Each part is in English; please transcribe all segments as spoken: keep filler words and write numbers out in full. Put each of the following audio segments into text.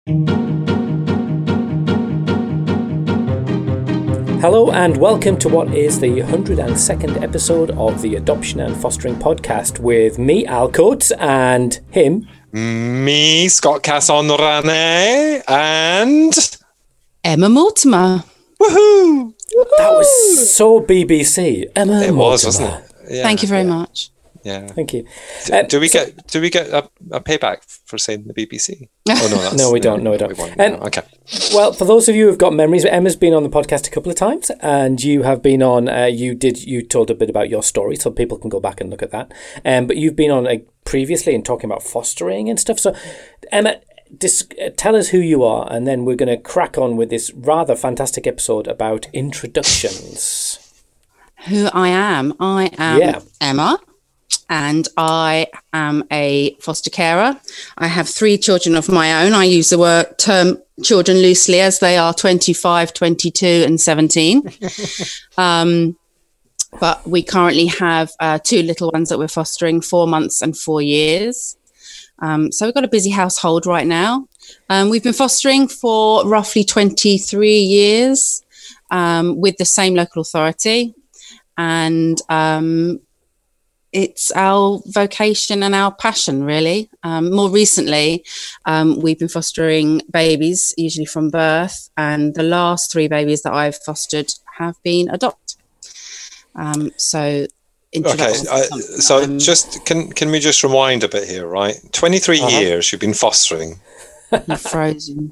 Hello and welcome to what is the one hundred second episode of the Adoption and Fostering Podcast with me, Al Coates, and him. Me, Scott Casson-Rane, and... Emma Mortimer. Woohoo! That was so B B C. Emma It Mortimer. was, wasn't it? Yeah, Thank you very yeah. much. Yeah. Thank you. Do, Uh, do we so- get do we get a, a payback for saying the B B C? Oh no, that's, No, we don't. No, we don't. won't. Um, No, okay. Well, for those of you who've got memories, Emma's been on the podcast a couple of times, and you have been on. Uh, you did. You told a bit about your story, so people can go back and look at that. Um, but you've been on uh, previously and talking about fostering and stuff. So, Emma, dis- uh, tell us who you are, and then we're going to crack on with this rather fantastic episode about introductions. Who I am? I am Yeah. Emma, and I am a foster carer. I have three children of my own. I use the word term children loosely as they are twenty-five, twenty-two and seventeen. um, but we currently have uh, two little ones that we're fostering, four months and four years. Um, so we've got a busy household right now. Um, we've been fostering for roughly twenty-three years um, with the same local authority. And um, it's our vocation and our passion, really. Um, more recently, um, we've been fostering babies, usually from birth, and the last three babies that I've fostered have been adopted. Um, so, Okay, uh, so um, just can can we just rewind a bit here, right? twenty-three uh-huh. years you've been fostering. You're frozen.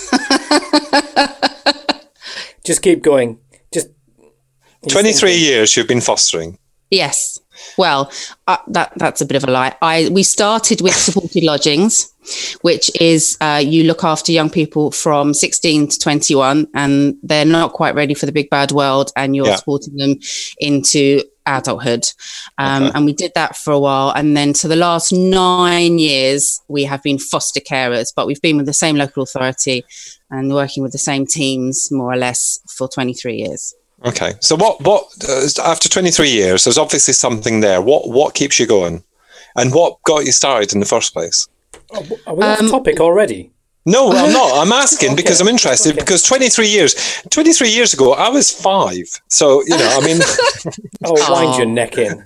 Just keep going. Just twenty-three years you've been fostering. Yes. Well, uh, that that's a bit of a lie. I we started with supported lodgings, which is uh, you look after young people from sixteen to twenty-one, and they're not quite ready for the big bad world, and you're yeah. supporting them into adulthood. Um, okay. And we did that for a while, and then to the last nine years, we have been foster carers, but we've been with the same local authority and working with the same teams more or less for twenty-three years. Okay, so what? What uh, after twenty-three years, there's obviously something there. What what keeps you going, and what got you started in the first place? Oh, are we off um, topic already? No, I'm not. I'm asking okay. because I'm interested. Okay. Because twenty-three years, twenty-three years ago, I was five. So you know, I mean, oh, wind your neck in.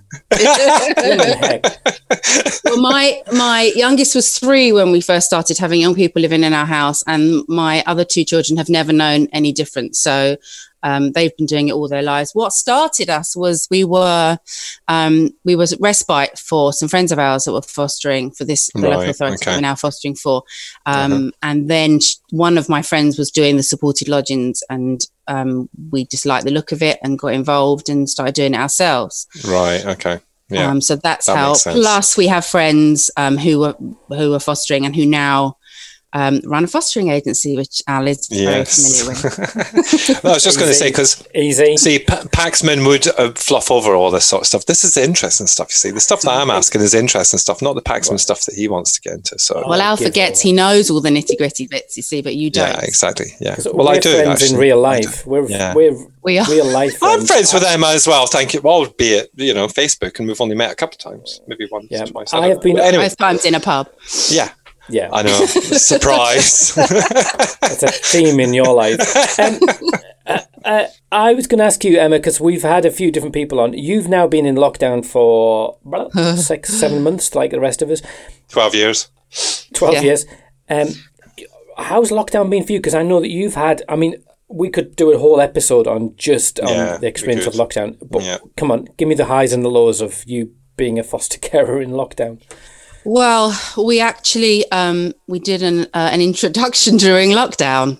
Well, my my youngest was three when we first started having young people living in our house, and my other two children have never known any difference. So. Um, they've been doing it all their lives. What started us was we were um, we was respite for some friends of ours that were fostering for this the right, local authority okay. that we're now fostering for. Um, uh-huh. And then sh- one of my friends was doing the supported lodgings, and um, we just liked the look of it and got involved and started doing it ourselves. Right. Okay. Yeah. Um, so that's that how. Plus, we have friends um, who were who are fostering and who now. Um, run a fostering agency, which Al is yes. very familiar with. No, I was just going to say, because easy. See, P- Paxman would uh, fluff over all this sort of stuff. This is the interesting stuff, you see. The stuff that I'm asking is interesting stuff, not the Paxman right. stuff that he wants to get into. So, well, Al forgets he knows all the nitty gritty bits, you see, but you don't. Yeah, exactly. Yeah. Well, I do. Friends actually. In real life, we're yeah. we're we are real life. Friends. I'm friends with Emma as well. Thank you. Albeit, you know, Facebook, and we've only met a couple of times, maybe once, yeah. twice. I, I have been anyway. both times in a pub. Yeah. Yeah, I know. Surprise. That's a theme in your life. Um, uh, uh, I was going to ask you, Emma, because we've had a few different people on. You've now been in lockdown for well, six, seven months, like the rest of us. Twelve years. Twelve yeah. years. Um, how's lockdown been for you? Because I know that you've had. I mean, we could do a whole episode on just on yeah, the experience of lockdown. But yeah. come on, give me the highs and the lows of you being a foster carer in lockdown. Well, we actually um, we did an uh, an introduction during lockdown.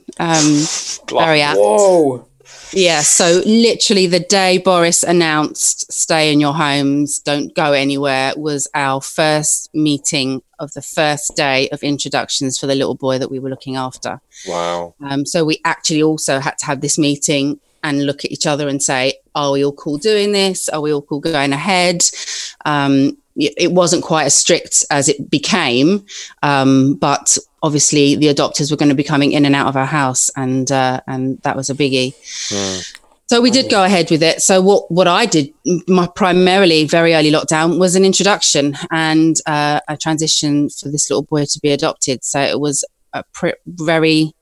Um, very apt. Whoa. Yeah, so literally the day Boris announced stay in your homes, don't go anywhere, was our first meeting of the first day of introductions for the little boy that we were looking after. Wow. Um, so we actually also had to have this meeting and look at each other and say, are we all cool doing this? Are we all cool going ahead? Um, it wasn't quite as strict as it became, um, but obviously the adopters were going to be coming in and out of our house, and uh, and that was a biggie. Mm. So we did go ahead with it. So what, what I did, my primarily very early lockdown, was an introduction and uh, a transition for this little boy to be adopted. So it was uh, pr- very,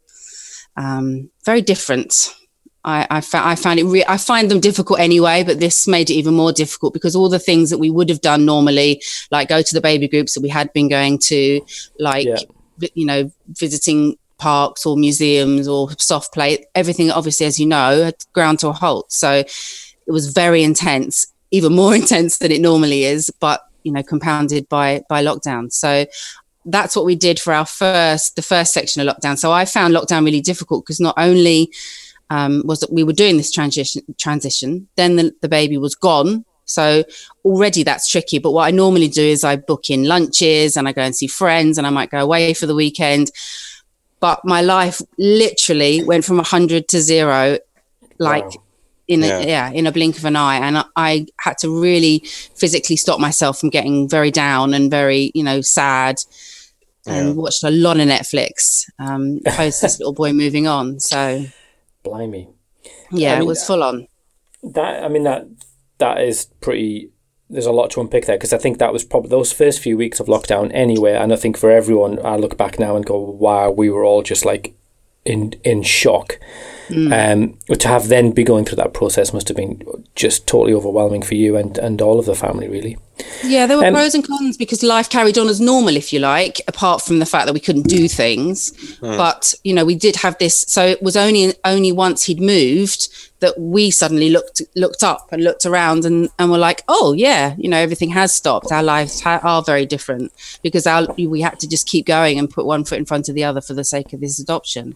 um, very different. I, I, fa- I found it. Re- I find them difficult anyway, but this made it even more difficult because all the things that we would have done normally, like go to the baby groups that we had been going to, like Yeah. you know, visiting parks or museums or soft play, everything obviously, as you know, had ground to a halt. So it was very intense, even more intense than it normally is, but you know, compounded by by lockdown. So that's what we did for our first, the first section of lockdown. So I found lockdown really difficult because not only um, was that we were doing this transition, transition, then the, the baby was gone. So already that's tricky. But what I normally do is I book in lunches and I go and see friends and I might go away for the weekend. But my life literally went from one hundred to zero, like Wow. in a, Yeah. yeah, in a blink of an eye. And I, I had to really physically stop myself from getting very down and very, you know, sad. And Yeah. watched a lot of Netflix um, post this little boy moving on. So Blimey. yeah, I mean, it was full on. That, I mean, that that is pretty, there's a lot to unpick there because I think that was probably those first few weeks of lockdown anyway. And I think for everyone, I look back now and go, wow, we were all just like in in shock. Um, to have then be going through that process must have been just totally overwhelming for you and, and all of the family, really. Yeah, there were Um, pros and cons because life carried on as normal, if you like, apart from the fact that we couldn't do things. But, you know, we did have this. So it was only only once he'd moved that we suddenly looked looked up and looked around and, and were like, oh, yeah, you know, everything has stopped. Our lives ha- are very different because our, we had to just keep going and put one foot in front of the other for the sake of this adoption.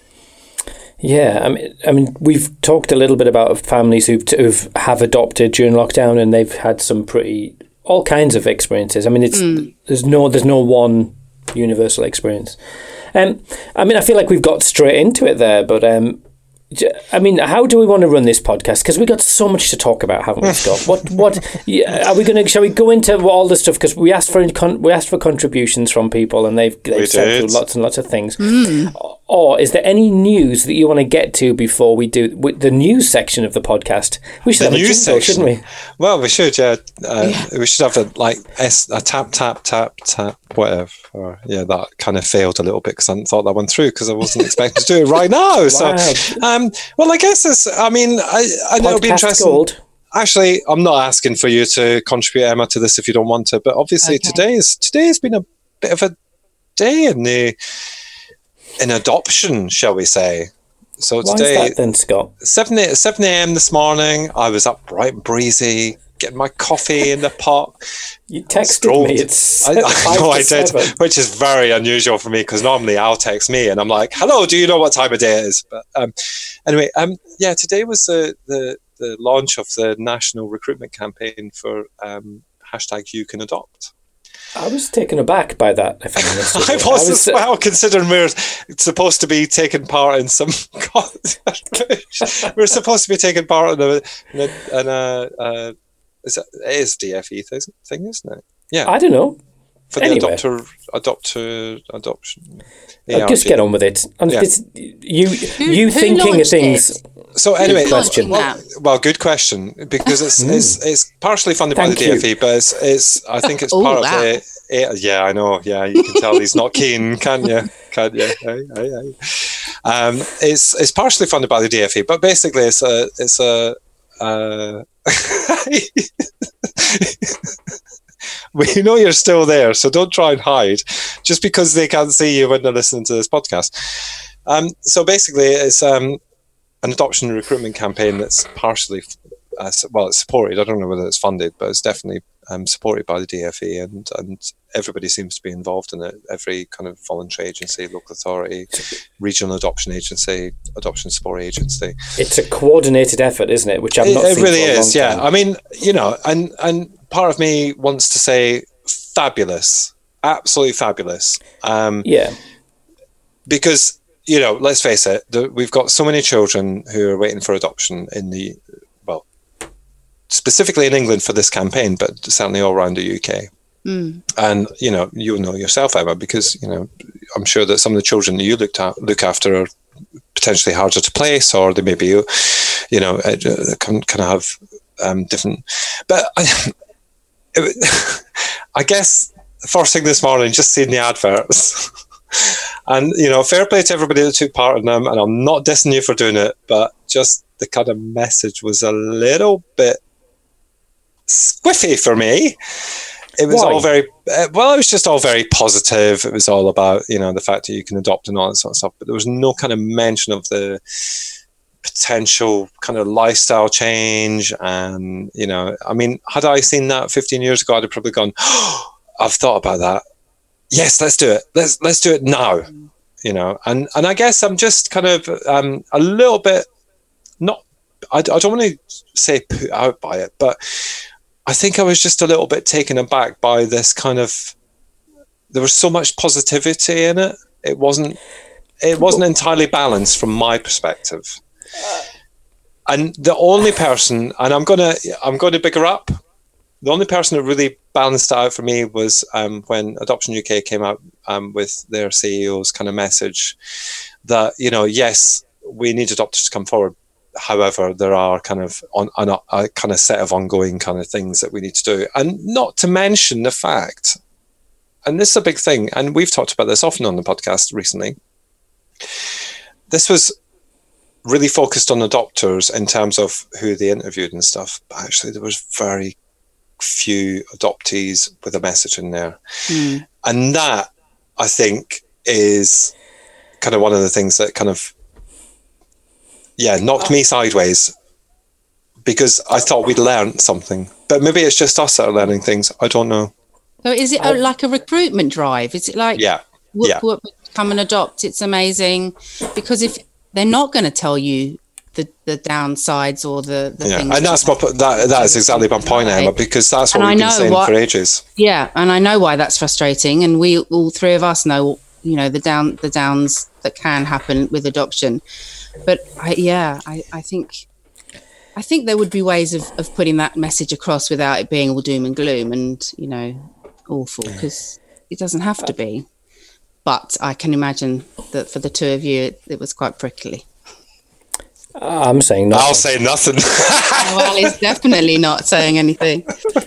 Yeah, I mean, I mean, we've talked a little bit about families who've, who've have adopted during lockdown, and they've had some pretty all kinds of experiences. I mean, it's mm. there's no there's no one universal experience. Um, I mean, I feel like we've got straight into it there, but um, I mean, how do we want to run this podcast? Because we got so much to talk about, haven't we, Scott? What what yeah, are we going to? Shall we go into all the stuff? Because we asked for we asked for contributions from people, and they've they've sent through lots and lots of things. Mm. Or is there any news that you want to get to before we do the news section of the podcast? We should the have a news jingle, section, shouldn't we? Well, we should. Yeah, uh, yeah. We should have a like a tap tap tap tap whatever. Or, yeah, that kind of failed a little bit because I hadn't thought that one through because I wasn't expecting to do it right now. So, Wow. um, well, I guess it's. I mean, I I know it'll be Podcast interesting. gold. Actually, I'm not asking for you to contribute, Emma, to this if you don't want to. But obviously, Okay. today is today has been a bit of a day in the in adoption, shall we say? So Why today, is that then, Scott? seven a.m. this morning, I was up bright and breezy, getting my coffee in the pot. You texted Strolled. me. It's I, I five know to I did, seven. which is very unusual for me because normally I'll text me and I'm like, "Hello, do you know what time of day it is?" But um, anyway, um, yeah, today was the, the the launch of the national recruitment campaign for um, hashtag You Can Adopt. I was taken aback by that. If I'm honest with I you. was, I as well, considering we're supposed to be taking part in some. we're supposed to be taking part in a, in a, in a uh, is it, it is D F E thing, thing, isn't it? Yeah, I don't know. for the anyway. adopter, adopter, adoption. Uh, just get on with it. And Yeah. it's, you, Who- you who thinking of launched things. it? So anyway, Who's launching well, that? well, good question because it's Mm. it's, it's partially funded by Thank the D F E, but it's, it's I think it's Oh, part wow. of the. eh, Yeah, I know. Yeah, you can tell he's not keen, can't you? Can't you? Aye, aye, aye. Um, it's it's partially funded by the D F E, but basically it's a it's a. Uh, we know you're still there, so don't try and hide, just because they can't see you when they're listening to this podcast. Um, so basically, it's um, an adoption recruitment campaign that's partially, uh, well, it's supported. I don't know whether it's funded, but it's definitely um, supported by the D F E, and and everybody seems to be involved in it. Every kind of voluntary agency, local authority, regional adoption agency, adoption support agency. It's a coordinated effort, isn't it? Which I've It, not it seen really for a long is, yeah. time. I mean, you know, and and part of me wants to say fabulous, absolutely fabulous, um, Yeah. because. You know, let's face it, the, we've got so many children who are waiting for adoption in the, well, specifically in England for this campaign, but certainly all around the U K. Mm. And, you know, you'll know yourself, Emma, because, you know, I'm sure that some of the children that you looked at, look after are potentially harder to place, or they may be, you know, uh, can, can have um, different. But I, it, I guess the first thing this morning, just seeing the adverts, And, you know, fair play to everybody that took part in them. And I'm not dissing you for doing it, but just the kind of message was a little bit squiffy for me. It was Why? all very, uh, well, it was just all very positive. It was all about, you know, the fact that you can adopt and all that sort of stuff. But there was no kind of mention of the potential kind of lifestyle change. And, you know, I mean, had I seen that fifteen years ago, I'd have probably gone, oh, I've thought about that. Yes, let's do it. Let's let's do it now. You know, and, and I guess I'm just kind of um, a little bit, not, I, I don't want to say put out by it, but I think I was just a little bit taken aback by this kind of, there was so much positivity in it. It wasn't, it wasn't entirely balanced from my perspective. And the only person, and I'm gonna, I'm going to big her up. The only person that really balanced it out for me was um, when Adoption U K came out um, with their C E O's kind of message that, you know, yes, we need adopters to come forward. However, there are kind of on, on a, a kind of set of ongoing kind of things that we need to do. And not to mention the fact, and this is a big thing, and we've talked about this often on the podcast recently, this was really focused on adopters in terms of who they interviewed and stuff. But actually, there was very few adoptees with a message in there. Mm. And that, I think, is kind of one of the things that kind of, yeah, knocked me sideways, because I thought we'd learned something. But maybe it's just us that are learning things. I don't know. So is it a, like a recruitment drive? Is it like, yeah, whoop, yeah. whoop, come and adopt, it's amazing? Because if they're not going to tell you the, the downsides or the, the yeah. things. And that's my, that, that is exactly my point, Emma, because that's what and we've been saying what, for ages. Yeah, and I know why that's frustrating. And we, all three of us know, you know, the down the downs that can happen with adoption. But I, yeah, I, I think I think there would be ways of, of putting that message across without it being all doom and gloom and, you know, awful, because it doesn't have to be. But I can imagine that for the two of you, it, it was quite prickly. I'm saying nothing. I'll say nothing. Well, he's definitely not saying anything.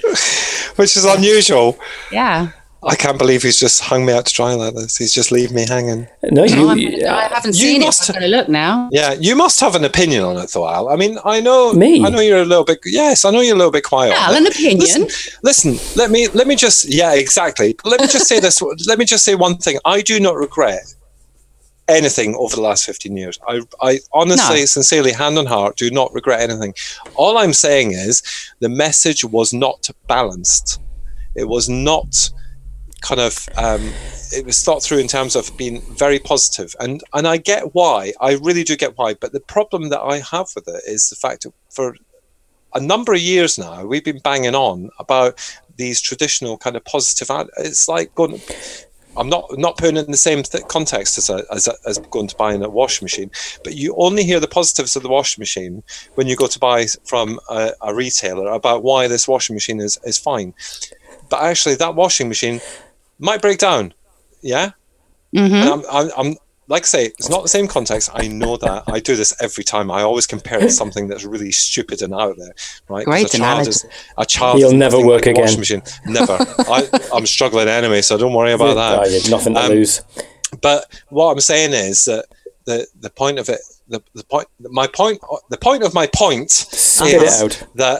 Which is unusual. Yeah. I can't believe he's just hung me out to dry like this. He's just leaving me hanging. No, you, no, I haven't you seen must, it. I'm going to look now. Yeah, you must have an opinion on it, though, Al. I mean, I know. Me? I know you're a little bit. Yes, I know you're a little bit quiet. Al, an opinion. Listen, listen. Let me. Let me just. Yeah, exactly. Let me just say this. Let me just say one thing. I do not regret anything over the last fifteen years. I, I honestly, no. sincerely, hand on heart, do not regret anything. All I'm saying is the message was not balanced. It was not kind of, um, it was thought through in terms of being very positive. And, and I get why. I really do get why. But the problem that I have with it is the fact that for a number of years now, we've been banging on about these traditional kind of positive, ad- it's like going, I'm not not putting it in the same th- context as, a, as, a, as going to buying a washing machine, but you only hear the positives of the washing machine when you go to buy from a, a retailer about why this washing machine is, is fine. But actually, that washing machine might break down. Yeah? Mm-hmm. And I'm, I'm, I'm, like I say, it's not the same context. I know that. I do this every time. I always compare it to something that's really stupid and out there. Right? Great a child is, a child He'll is never work like a again. washing machine. Never. I, I'm struggling anyway, so don't worry about that. Oh, you've nothing to um, lose. But what I'm saying is that the, the point of it, the, the point, my point, the point of my point Spit is it out. that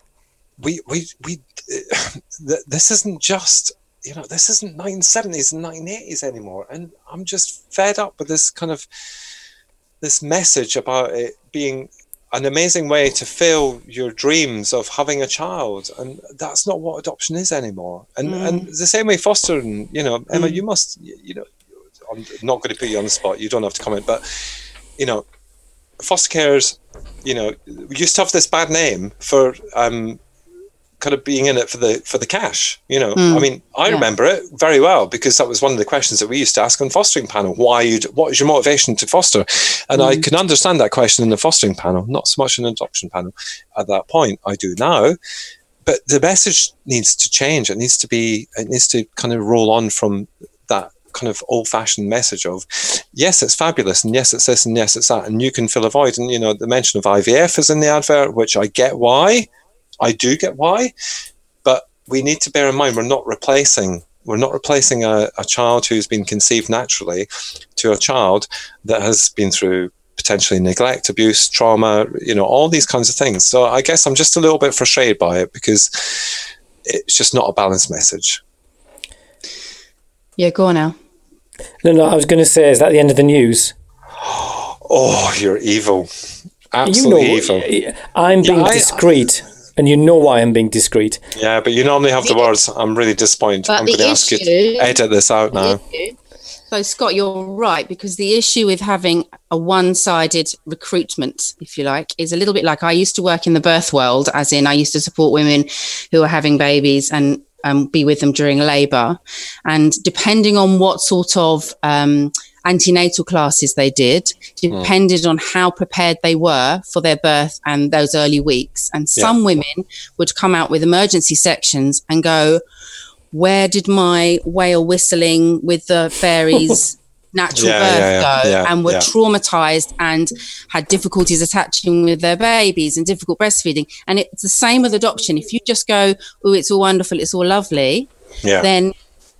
we, we, we, this isn't just, you know, this isn't nineteen seventies and nineteen eighties anymore. And I'm just fed up with this kind of, this message about it being an amazing way to fill your dreams of having a child. And that's not what adoption is anymore. And mm. and the same way fostering, you know, Emma, mm. you must, you know, I'm not going to put you on the spot. You don't have to comment, but, you know, foster carers, you know, we used to have this bad name for, um, kind of being in it for the for the cash, you know. Mm. I mean, I yeah. remember it very well because that was one of the questions that we used to ask on fostering panel. Why you? What is your motivation to foster? And mm. I can understand that question in the fostering panel, not so much in the adoption panel at that point. I do now, but the message needs to change. It needs to be. It needs to kind of roll on from that kind of old-fashioned message of yes, it's fabulous, and yes, it's this, and yes, it's that, and you can fill a void. And you know, the mention of I V F is in the advert, which I get why. I do get why, but we need to bear in mind we're not replacing We're not replacing a, a child who's been conceived naturally to a child that has been through potentially neglect, abuse, trauma, you know, all these kinds of things. So I guess I'm just a little bit frustrated by it because it's just not a balanced message. Yeah, go on now. No, no, I was going to say, is that the end of the news? Oh, you're evil. Absolutely you know, evil. I'm being yeah, I, discreet, and you know why I'm being discreet. Yeah, but you normally have the words, I'm really disappointed. But I'm going to ask you to edit this out now. So, Scott, you're right, because the issue with having a one-sided recruitment, if you like, is a little bit like I used to work in the birth world, as in I used to support women who are having babies and um, be with them during labour. And depending on what sort of um, antenatal classes they did, depended mm. on how prepared they were for their birth and those early weeks. And some yeah. women would come out with emergency sections and go, where did my whale whistling with the fairies natural yeah, birth yeah, yeah, go? Yeah, and were yeah. traumatized and had difficulties attaching with their babies and difficult breastfeeding. And it's the same with adoption. If you just go, oh, it's all wonderful, it's all lovely, yeah. then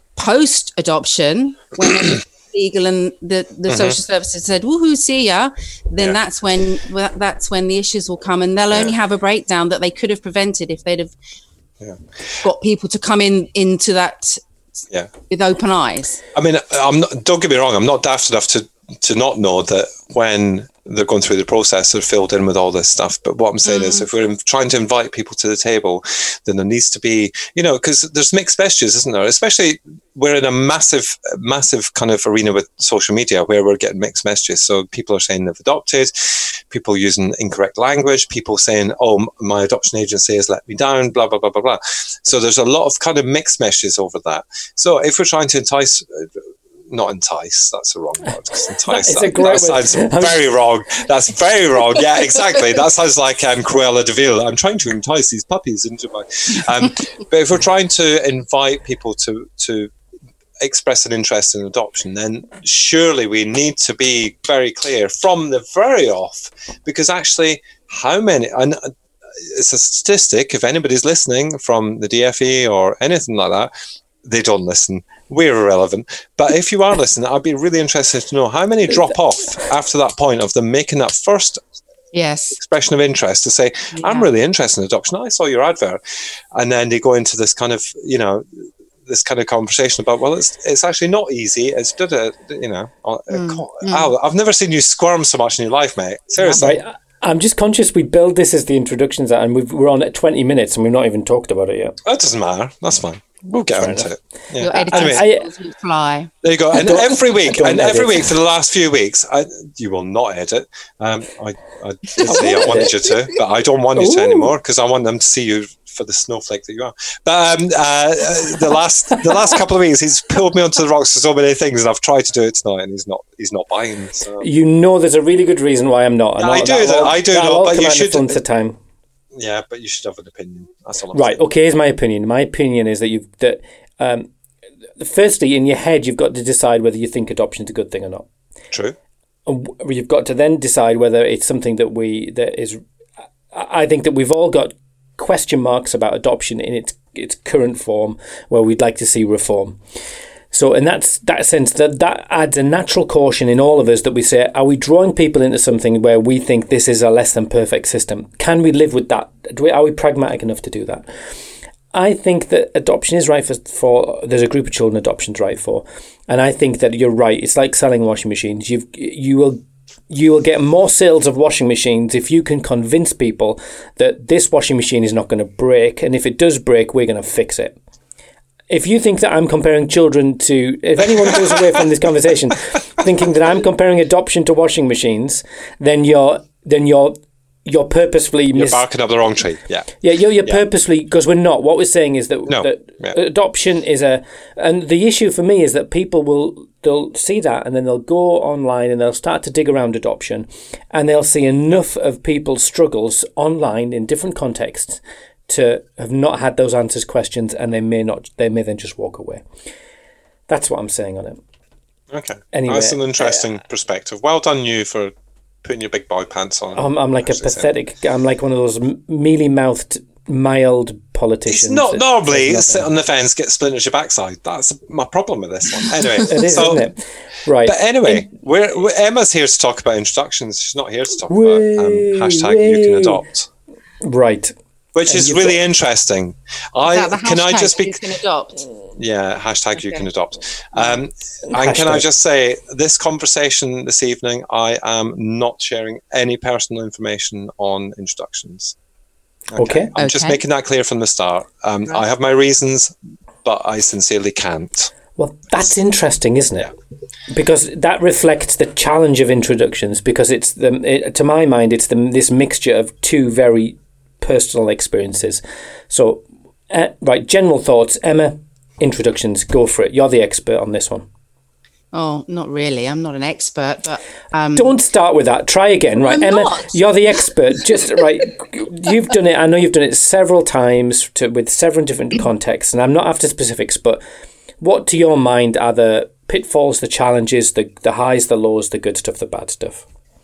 post-adoption, when legal and the, the mm-hmm. social services said, woohoo, see ya, then yeah. that's when that's when the issues will come, and they'll yeah. only have a breakdown that they could have prevented if they'd have Yeah. got people to come in into that yeah. with open eyes. I mean, I'm not, don't get me wrong, I'm not daft enough to, to not know that when they're going through the process, they're filled in with all this stuff. But what I'm saying mm. is, if we're trying to invite people to the table, then there needs to be, you know, because there's mixed messages, isn't there? Especially we're in a massive, massive kind of arena with social media where we're getting mixed messages. So people are saying they've adopted, people using incorrect language, people saying, oh, my adoption agency has let me down, blah, blah, blah, blah, blah. So there's a lot of kind of mixed messages over that. So if we're trying to entice... Not entice, that's the wrong word. Entice, that, that sounds very wrong. That's very wrong. Yeah, exactly. That sounds like um, Cruella de Vil. I'm trying to entice these puppies into my... Um, but if we're trying to invite people to, to express an interest in adoption, then surely we need to be very clear from the very off, because actually how many... And it's a statistic, if anybody's listening from the D F E or anything like that, they don't listen. We're irrelevant. But if you are listening, I'd be really interested to know how many drop off after that point of them making that first yes. expression of interest to say, yeah. I'm really interested in adoption. I saw your advert. And then they go into this kind of, you know, this kind of conversation about, well, it's it's actually not easy. It's, you know, mm. Ow, I've never seen you squirm so much in your life, mate. Seriously. Right. I'm just conscious we build this as the introductions, and we've, we're on at twenty minutes and we've not even talked about it yet. That doesn't matter. That's fine. We'll get Fair into enough. it. Yeah. Your editing anyway, skills will fly. There you go. And every week, and edit. every week for the last few weeks, I, you will not edit. Um, I, I did say I wanted you to, but I don't want you to Ooh. anymore because I want them to see you for the snowflake that you are. But um, uh, the last the last couple of weeks, he's pulled me onto the rocks for so many things, and I've tried to do it tonight, and he's not he's not buying. So. You know, there's a really good reason why I'm not. I, I do. That, I do know, but you should. Of time. Yeah, but you should have an opinion. That's all I'm right. saying. Okay, here's my opinion. My opinion is that you've that. Um, firstly, in your head, you've got to decide whether you think adoption is a good thing or not. True. And you've got to then decide whether it's something that we that is. I think that we've all got question marks about adoption in its its current form, where we'd like to see reform. So, in that that sense, that that adds a natural caution in all of us that we say, are we drawing people into something where we think this is a less than perfect system? Can we live with that? Do we, are we pragmatic enough to do that? I think that adoption is right for, for there's a group of children adoption's right for, and I think that you're right. It's like selling washing machines. You you will you will get more sales of washing machines if you can convince people that this washing machine is not going to break, and if it does break, we're going to fix it. If you think that I'm comparing children to, if anyone goes away from this conversation thinking that I'm comparing adoption to washing machines, then you're then you're. You're purposefully you're mis- barking up the wrong tree. Yeah, yeah. You're, you're yeah. purposely, because we're not. What we're saying is that, no. that yeah. adoption is a, and the issue for me is that people will they'll see that and then they'll go online and they'll start to dig around adoption, and they'll see enough of people's struggles online in different contexts to have not had those answers questions, and they may not. They may then just walk away. That's what I'm saying on it. Okay, anyway, that's an interesting uh, perspective. Well done, you for. Putting your big boy pants on. I'm, I'm like a pathetic. Saying. I'm like one of those mealy-mouthed mild politicians. It's not that- normally that's sit nothing. on the fence, get splinters your backside. That's my problem with this one. Anyway, It is, so, isn't it? Right. But anyway, we're, we're Emma's here to talk about introductions. She's not here to talk Way, about um, hashtag you can way. adopt, Right. which is you've really got- interesting. Is I that the can I hashtag just be you can adopt? yeah hashtag you Okay. can adopt. Um, and can I Hashtag. just say this conversation this evening? I am not sharing any personal information on introductions. Okay. I'm just Okay. making that clear from the start. Um, Right. I have my reasons, but I sincerely can't. Well, that's interesting, isn't it? Because that reflects the challenge of introductions. Because it's the, it, to my mind, it's the, this mixture of two very personal experiences. So, uh, right, general thoughts, Emma. Introductions, go for it. You're the expert on this one. Oh, not really. I'm not an expert, but um, Don't start with that. Try again, right, I'm Emma? not. You're the expert. Just right. You've done it. I know you've done it several times to, with several different contexts, and I'm not after specifics. But what, to your mind, are the pitfalls, the challenges, the the highs, the lows, the good stuff, the bad stuff?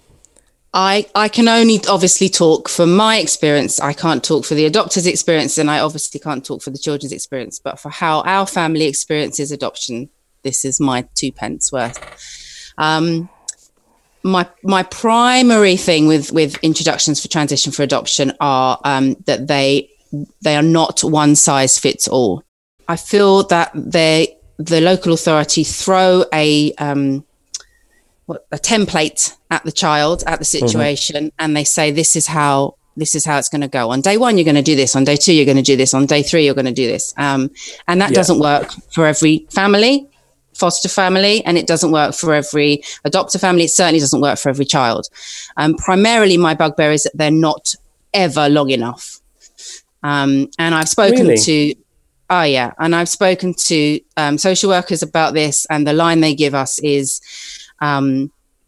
I, I can only obviously talk from my experience. I can't talk for the adopter's experience, and I obviously can't talk for the children's experience. But for how our family experiences adoption, this is my two pence worth. Um, my my primary thing with with introductions for transition for adoption are um, that they they are not one size fits all. I feel that they the local authority throw a um, what, a template at the child, at the situation, mm-hmm. and they say, this is how this is how it's going to go. On day one, you're going to do this. On day two, you're going to do this. On day three, you're going to do this. Um, and that yeah. doesn't work for every family, foster family, and it doesn't work for every adopter family. It certainly doesn't work for every child. Um, primarily, my bugbear is that they're not ever long enough. Um, and I've spoken really? to, oh yeah, and I've spoken to um, social workers about this, and the line they give us is, Um,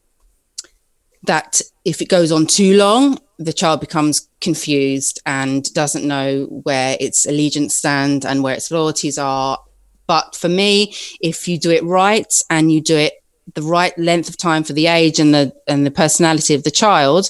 that if it goes on too long, the child becomes confused and doesn't know where its allegiance stand and where its loyalties are. But for me, if you do it right and you do it the right length of time for the age and the and the personality of the child,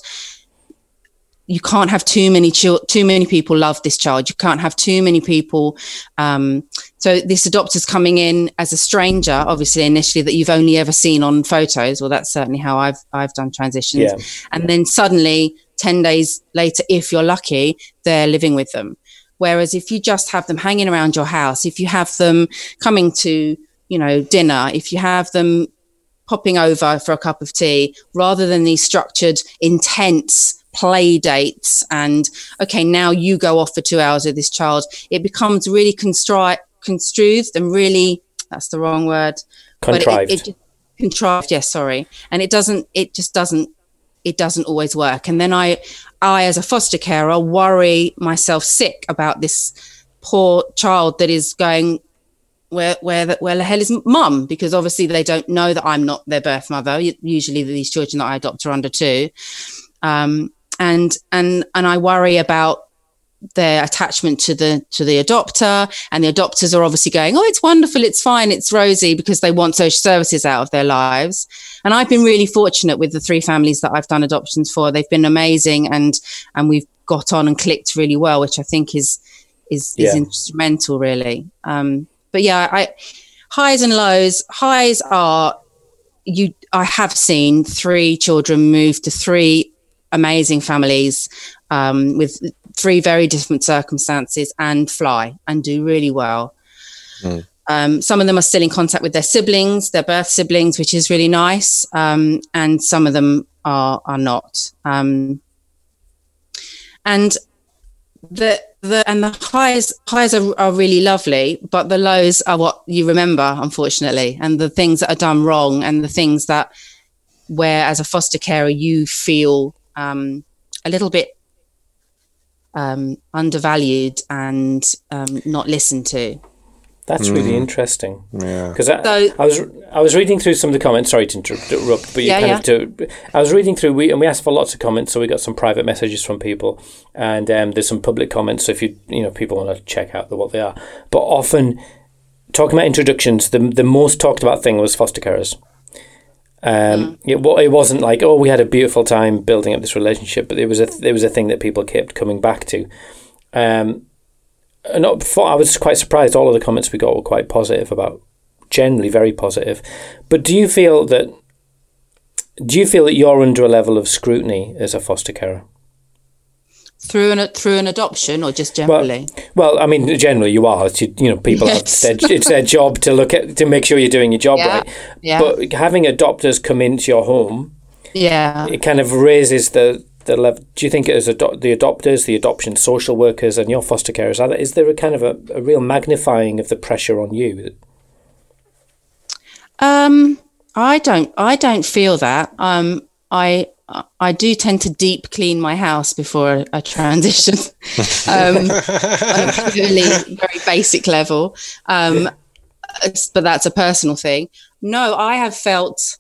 you can't have too many chil- too many people love this child. You can't have too many people. Um, so this adopter's coming in as a stranger, obviously initially, that you've only ever seen on photos. Well, that's certainly how I've I've done transitions. Yeah. And then suddenly, ten days later, if you're lucky, they're living with them. Whereas if you just have them hanging around your house, if you have them coming to, you know, dinner, if you have them popping over for a cup of tea, rather than these structured, intense play dates and okay, now you go off for two hours with this child, it becomes really constri- construed and really, that's the wrong word. Contrived. But it, it, contrived, yes, sorry. And it doesn't, it just doesn't, it doesn't always work. And then I, I as a foster carer worry myself sick about this poor child that is going, where where the, where the hell is mum? Because obviously they don't know that I'm not their birth mother. Usually these children that I adopt are under two. Um, and and and I worry about their attachment to the to the adopter, and the adopters are obviously going, oh, it's wonderful, it's fine, it's rosy, because they want social services out of their lives. And I've been really fortunate with the three families that I've done adoptions for. They've been amazing, and and we've got on and clicked really well, which I think is is yeah. is instrumental, really. Um, but yeah, I highs and lows. Highs are you. I have seen three children move to three amazing families um, with three very different circumstances and fly and do really well. Mm. Um, some of them are still in contact with their siblings, their birth siblings, which is really nice. Um, and some of them are, are not. Um, and the, the, and the highs, highs are, are really lovely, but the lows are what you remember, unfortunately, and the things that are done wrong and the things that where as a foster carer, you feel Um, a little bit um, undervalued and um, not listened to. That's mm. really interesting. Yeah. Because I, So, I was I was reading through some of the comments. Sorry to interrupt, but you yeah, kind yeah. of to. I was reading through. We and we asked for lots of comments, so we got some private messages from people, and um, there's some public comments. So if you you know people want to check out the, what they are, but often talking about introductions, the the most talked about thing was foster carers. Um, mm. it, it wasn't like, oh, we had a beautiful time building up this relationship, but it was a it was a thing that people kept coming back to. Um, not before, I was quite surprised. All of the comments we got were quite positive about, generally very positive. But do you feel that? Do you feel that you're under a level of scrutiny as a foster carer? Through an through an adoption, or just generally? Well, well I mean, generally you are. It's, you know, people yes. have their, it's their job to look at to make sure you're doing your job yeah. right. Yeah. But having adopters come into your home, yeah, it kind of raises the. The level, do you think as ado- the adopters, the adoption social workers, and your foster carers, are there, is there a kind of a, a real magnifying of the pressure on you? Um, I don't. I don't feel that. Um, I I do tend to deep clean my house before a, a transition, um, on a purely very basic level. Um, but that's a personal thing. No, I have felt.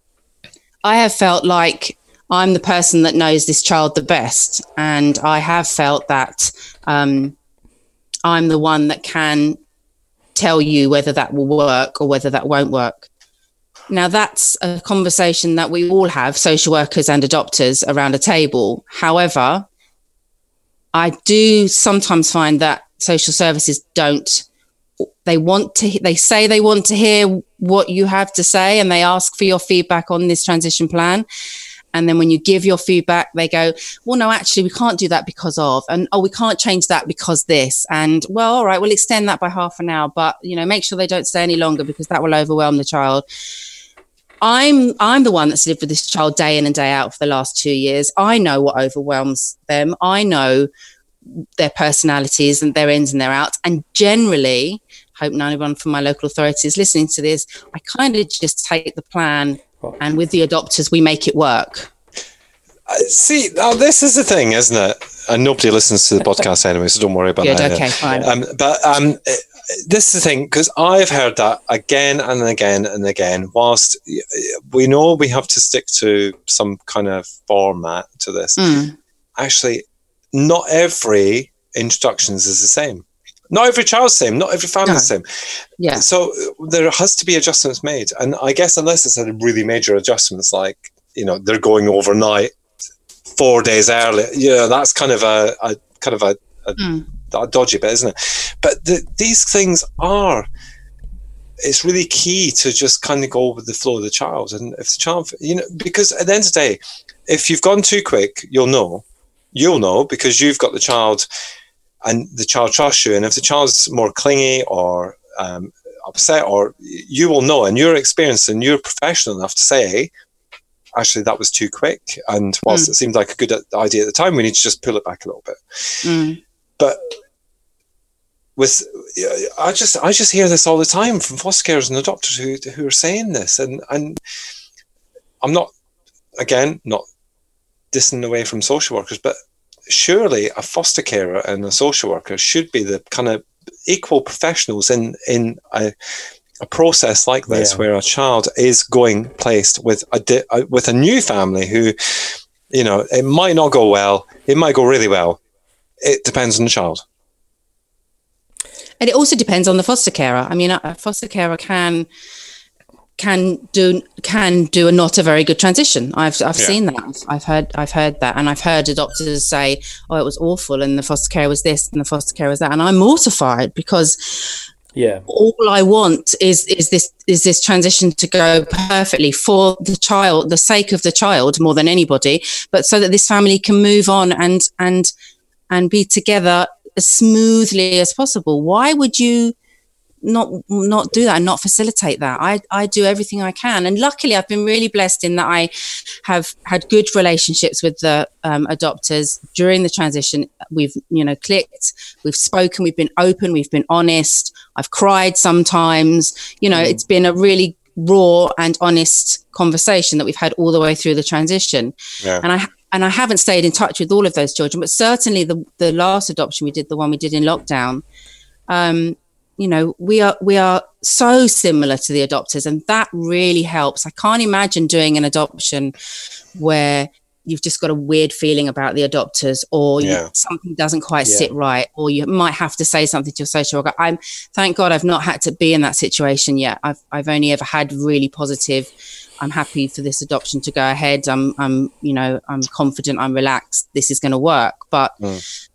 I have felt like I'm the person that knows this child the best, and I have felt that um, I'm the one that can tell you whether that will work or whether that won't work. Now, that's a conversation that we all have, social workers and adopters, around a table. However, I do sometimes find that social services don't, they want to, they say they want to hear what you have to say, and they ask for your feedback on this transition plan. And then when you give your feedback, they go, well, no, actually, we can't do that because of, and, oh, we can't change that because this. And, well, all right, we'll extend that by half an hour, but, you know, make sure they don't stay any longer because that will overwhelm the child. I'm I'm the one that's lived with this child day in and day out for the last two years. I know what overwhelms them. I know their personalities and their ins and their outs. And generally, hope none one from my local authority is listening to this, I kind of just take the plan, and with the adopters, we make it work. Uh, see, now this is the thing, isn't it? And nobody listens to the podcast anyway, so don't worry about Good, that. Okay, fine. Um, but um, this is the thing, because I've heard that again and again and again. Whilst we know we have to stick to some kind of format to this, mm. actually, not every introductions is the same. Not every child's the same. Not every family's the no. same. Yeah. So there has to be adjustments made. And I guess unless it's a really major adjustments, like, you know, they're going overnight four days early, yeah, that's kind of a, a kind of a, a, mm. a dodgy bit, isn't it? But the, these things are, it's really key to just kind of go with the flow of the child. And if the child, you know, because at the end of the day, if you've gone too quick, you'll know. You'll know because you've got the child and the child trusts you. And if the child's more clingy or um, upset, or you will know, and you're experienced and you're professional enough to say, actually, that was too quick. And whilst mm. it seemed like a good idea at the time, we need to just pull it back a little bit. Mm. But with, I just, I just hear this all the time from foster carers and adopters who who are saying this, and and I'm not, again, not dissing away from social workers, but surely a foster carer and a social worker should be the kind of equal professionals in in a, a process like this, yeah. where a child is going placed with a, di- a with a new family who, you know, it might not go well, it might go really well. It depends on the child. And it also depends on the foster carer. I mean, a foster carer can can do can do a not a very good transition. I've I've yeah. seen that. I've heard I've heard that, and I've heard adopters say, "Oh, it was awful," and the foster carer was this, and the foster carer was that, and I'm mortified because yeah, all I want is is this is this transition to go perfectly for the child, the sake of the child more than anybody, but so that this family can move on and and and be together as smoothly as possible. Why would you not not do that and not facilitate that? I, I do everything I can. And luckily, I've been really blessed in that I have had good relationships with the um, adopters during the transition. We've, you know, clicked, we've spoken, we've been open, we've been honest. I've cried sometimes. You know, mm. it's been a really raw and honest conversation that we've had all the way through the transition. Yeah. And I and I haven't stayed in touch with all of those children, but certainly the the last adoption we did, the one we did in lockdown, um, you know, we are we are so similar to the adopters, and that really helps. I can't imagine doing an adoption where you've just got a weird feeling about the adopters, or yeah. you, something doesn't quite yeah. sit right, or you might have to say something to your social worker. I'm thank God I've not had to be in that situation yet. I've I've only ever had really positive. I'm happy for this adoption to go ahead. I'm I'm you know I'm confident. I'm relaxed. This is going to work, but. Mm.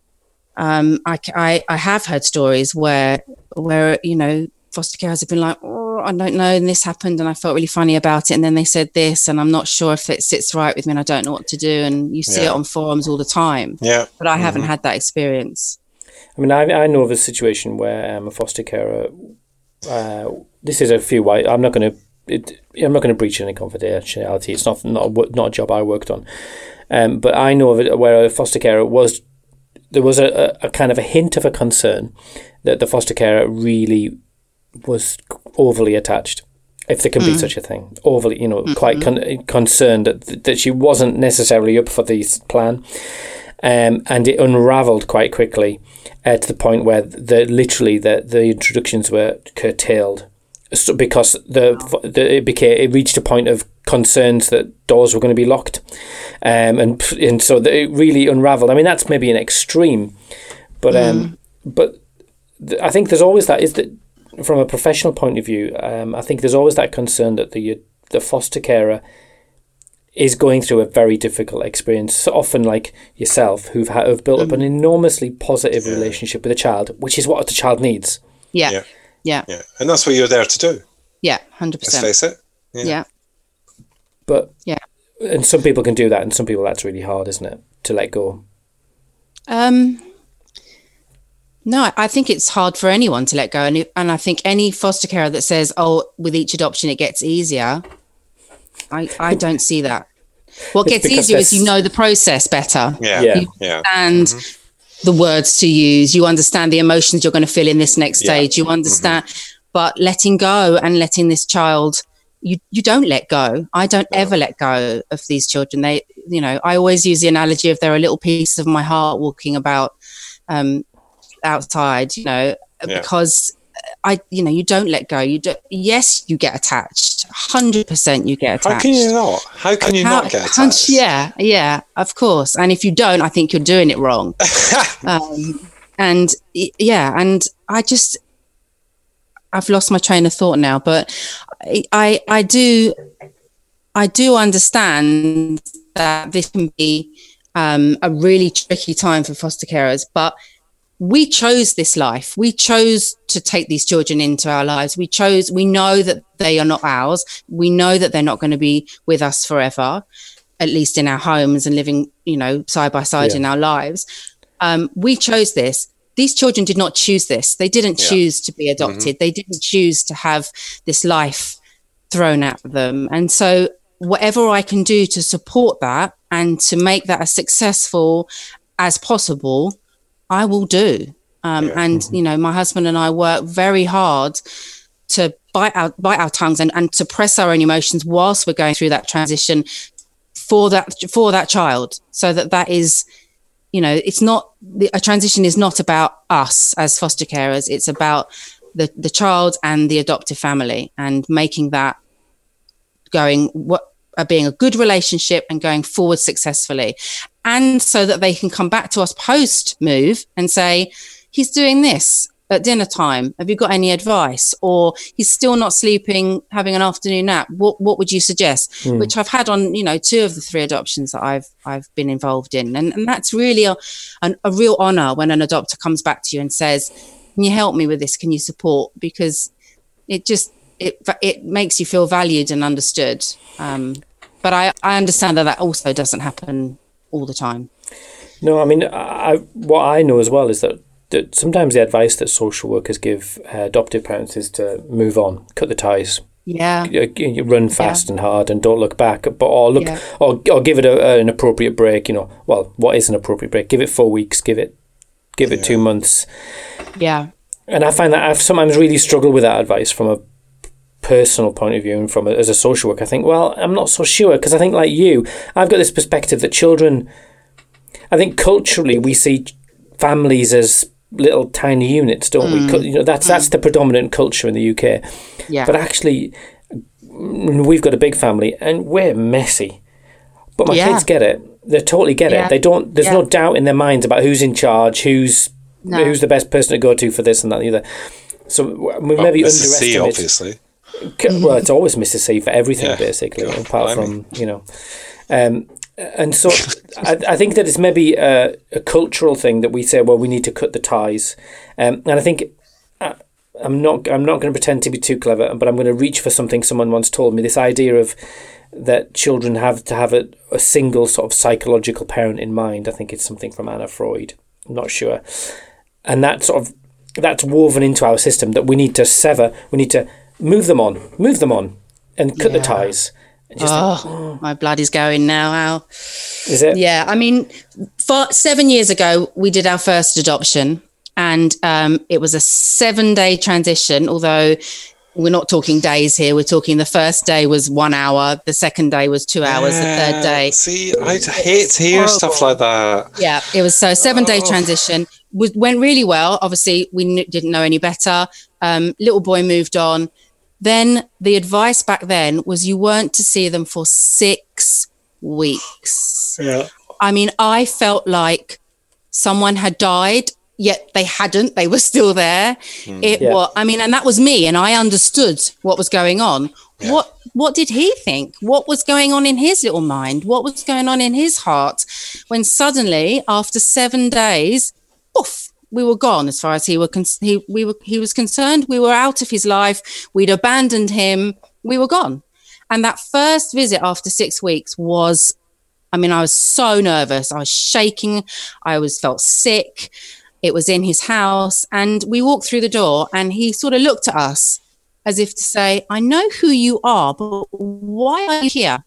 Um, I, I, I have heard stories where, where, you know, foster carers have been like, oh, I don't know, and this happened and I felt really funny about it. And then they said this, and I'm not sure if it sits right with me and I don't know what to do. And you see Yeah. it on forums all the time. Yeah. But I Mm-hmm. haven't had that experience. I mean, I, I know of a situation where um, a foster carer. Uh, this is a few. White. I'm not going to. I'm not going to breach any confidentiality. It's not not a, wo- not a job I worked on. Um, but I know of it where a foster carer was. There was a, a, a kind of a hint of a concern that the foster carer really was overly attached, if there can mm. be such a thing. Overly, you know, mm-hmm. quite con- concerned that that she wasn't necessarily up for this plan. Um, and it unravelled quite quickly uh, to the point where the literally the, the introductions were curtailed, so because the, the it became it reached a point of concerns that doors were going to be locked, um, and and so the, it really unravelled. I mean, that's maybe an extreme, but um, mm. but th- I think there's always that is that from a professional point of view. Um, I think there's always that concern that the the foster carer is going through a very difficult experience, so often like yourself, who've ha- have built up an enormously positive yeah. relationship with a child, which is what the child needs. Yeah. yeah, yeah, yeah, and that's what you're there to do. Yeah, hundred percent. Let's face it. Yeah. yeah, but yeah, and some people can do that, and some people that's really hard, isn't it, to let go? Um, no, I think it's hard for anyone to let go, and and I think any foster carer that says, "Oh, with each adoption it gets easier." I, I don't see that. What gets easier is you know the process better. Yeah, yeah, you yeah. And mm-hmm. the words to use. You understand the emotions you're going to feel in this next stage. Yeah. You understand, mm-hmm. but letting go and letting this child, you you don't let go. I don't no. ever let go of these children. They, you know, I always use the analogy of they're a little piece of my heart walking about um, outside. You know, yeah. because I, you know, you don't let go. You do. Yes, you get attached. Hundred percent, you get attached. How can you not? How can you How, not get attached? Yeah, yeah, of course. And if you don't, I think you're doing it wrong. um, and yeah, and I just, I've lost my train of thought now. But I, I, I do, I do understand that this can be um, a really tricky time for foster carers, but. We chose this life. We chose to take these children into our lives. We chose, we know that they are not ours. We know that they're not going to be with us forever, at least in our homes and living, you know, side by side yeah. in our lives. Um, we chose this. These children did not choose this. They didn't yeah. choose to be adopted. Mm-hmm. They didn't choose to have this life thrown at them. And so whatever I can do to support that and to make that as successful as possible, I will do. Um, yeah. And, you know, my husband and I work very hard to bite our, bite our tongues and, and to press our own emotions whilst we're going through that transition for that, for that child. So that that is, you know, it's not, a transition is not about us as foster carers. It's about the, the child and the adoptive family and making that going, what, Uh, being a good relationship and going forward successfully, and so that they can come back to us post move and say, he's doing this at dinner time, have you got any advice? Or he's still not sleeping, having an afternoon nap, what what would you suggest? Mm. Which I've had on, you know, two of the three adoptions that I've I've been involved in, and, and that's really a, an, a real honor when an adopter comes back to you and says, can you help me with this, can you support? Because it just it it makes you feel valued and understood. Um, but I, I understand that that also doesn't happen all the time. No, I mean, I, what I know as well is that, that sometimes the advice that social workers give uh, adoptive parents is to move on, cut the ties. Yeah. You run fast yeah. and hard and don't look back, but or look yeah. or or give it a, an appropriate break. You know, well, what is an appropriate break? Give it four weeks. Give it, give it yeah. two months. Yeah. And I find that I've sometimes really struggled with that advice from a personal point of view, and from a, as a social worker, I think, well, I'm not so sure, because I think, like you, I've got this perspective that children, I think culturally we see families as little tiny units, don't mm. we? You know, that's mm. that's the predominant culture in the U K. Yeah. But actually, we've got a big family and we're messy. But my yeah. kids get it. They totally get yeah. it. They don't. There's yeah. no doubt in their minds about who's in charge, who's no. who's the best person to go to for this and that and the other. So we well, maybe Missus underestimate. C, obviously. Well, it's always Missus C for everything, yeah. basically, God, apart blimey. from, you know. Um, and so I, I think that it's maybe a, a cultural thing that we say, well, we need to cut the ties, um, and I think I, I'm not I'm not going to pretend to be too clever, but I'm going to reach for something someone once told me. This idea of that children have to have a, a single sort of psychological parent in mind. I think it's something from Anna Freud. I'm not sure, and that sort of that's woven into our system that we need to sever. We need to move them on, move them on, and cut yeah. the ties. Just oh, think, oh, my blood is going now, Al. Is it? Yeah, I mean, for, seven years ago, we did our first adoption, and um, it was a seven-day transition, although we're not talking days here. We're talking the first day was one hour, the second day was two hours, yeah, the third day. See, I hate to hear horrible. stuff like that. Yeah, it was so seven-day oh. transition. Was, went really well. Obviously, we kn- didn't know any better. Um, little boy moved on. Then the advice back then was you weren't to see them for six weeks. Yeah. I mean, I felt like someone had died, yet they hadn't. They were still there. Mm. It yeah. was, I mean, and that was me, and I understood what was going on. Yeah. What What did he think? What was going on in his little mind? What was going on in his heart when suddenly, after seven days, poof, we were gone as far as he were con- he we were he was concerned. We were out of his life. We'd abandoned him. We were gone. And that first visit after six weeks was, I mean, I was so nervous. I was shaking. I was felt sick. It was in his house, and we walked through the door, and he sort of looked at us as if to say, "I know who you are, but why are you here?"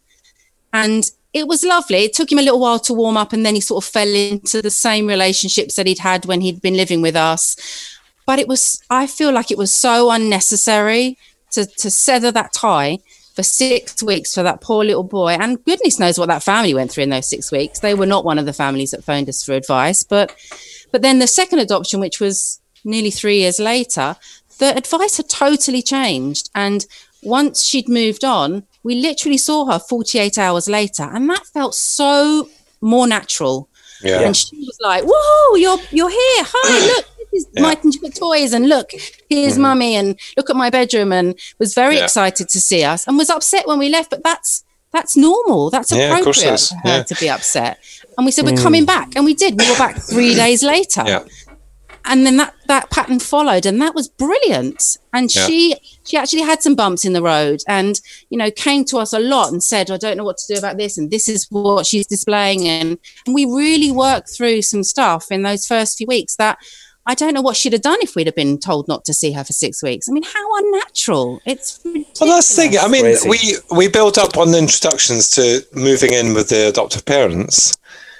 And it was lovely. It took him a little while to warm up, and then he sort of fell into the same relationships that he'd had when he'd been living with us. But it was, I feel like it was so unnecessary to, to sever that tie for six weeks for that poor little boy. And goodness knows what that family went through in those six weeks. They were not one of the families that phoned us for advice. But, but then the second adoption, which was nearly three years later, the advice had totally changed. And once she'd moved on, we literally saw her forty-eight hours later, and that felt so more natural. Yeah. And she was like, "Whoa, you're you're here! Hi, look, this is yeah. my toys, and look, here's mm-hmm. mummy, and look at my bedroom." And was very yeah. excited to see us, and was upset when we left. But that's that's normal. That's yeah, appropriate for her yeah. to be upset. And we said, "We're mm. coming back," and we did. We were back three days later. Yeah. And then that, that pattern followed, and that was brilliant. And yeah. she she actually had some bumps in the road, and you know came to us a lot and said, "I don't know what to do about this, and this is what she's displaying." And, and we really worked through some stuff in those first few weeks that I don't know what she'd have done if we'd have been told not to see her for six weeks. I mean, how unnatural! It's ridiculous. Well, that's the thing. I mean, Crazy. we we built up on the introductions to moving in with the adoptive parents,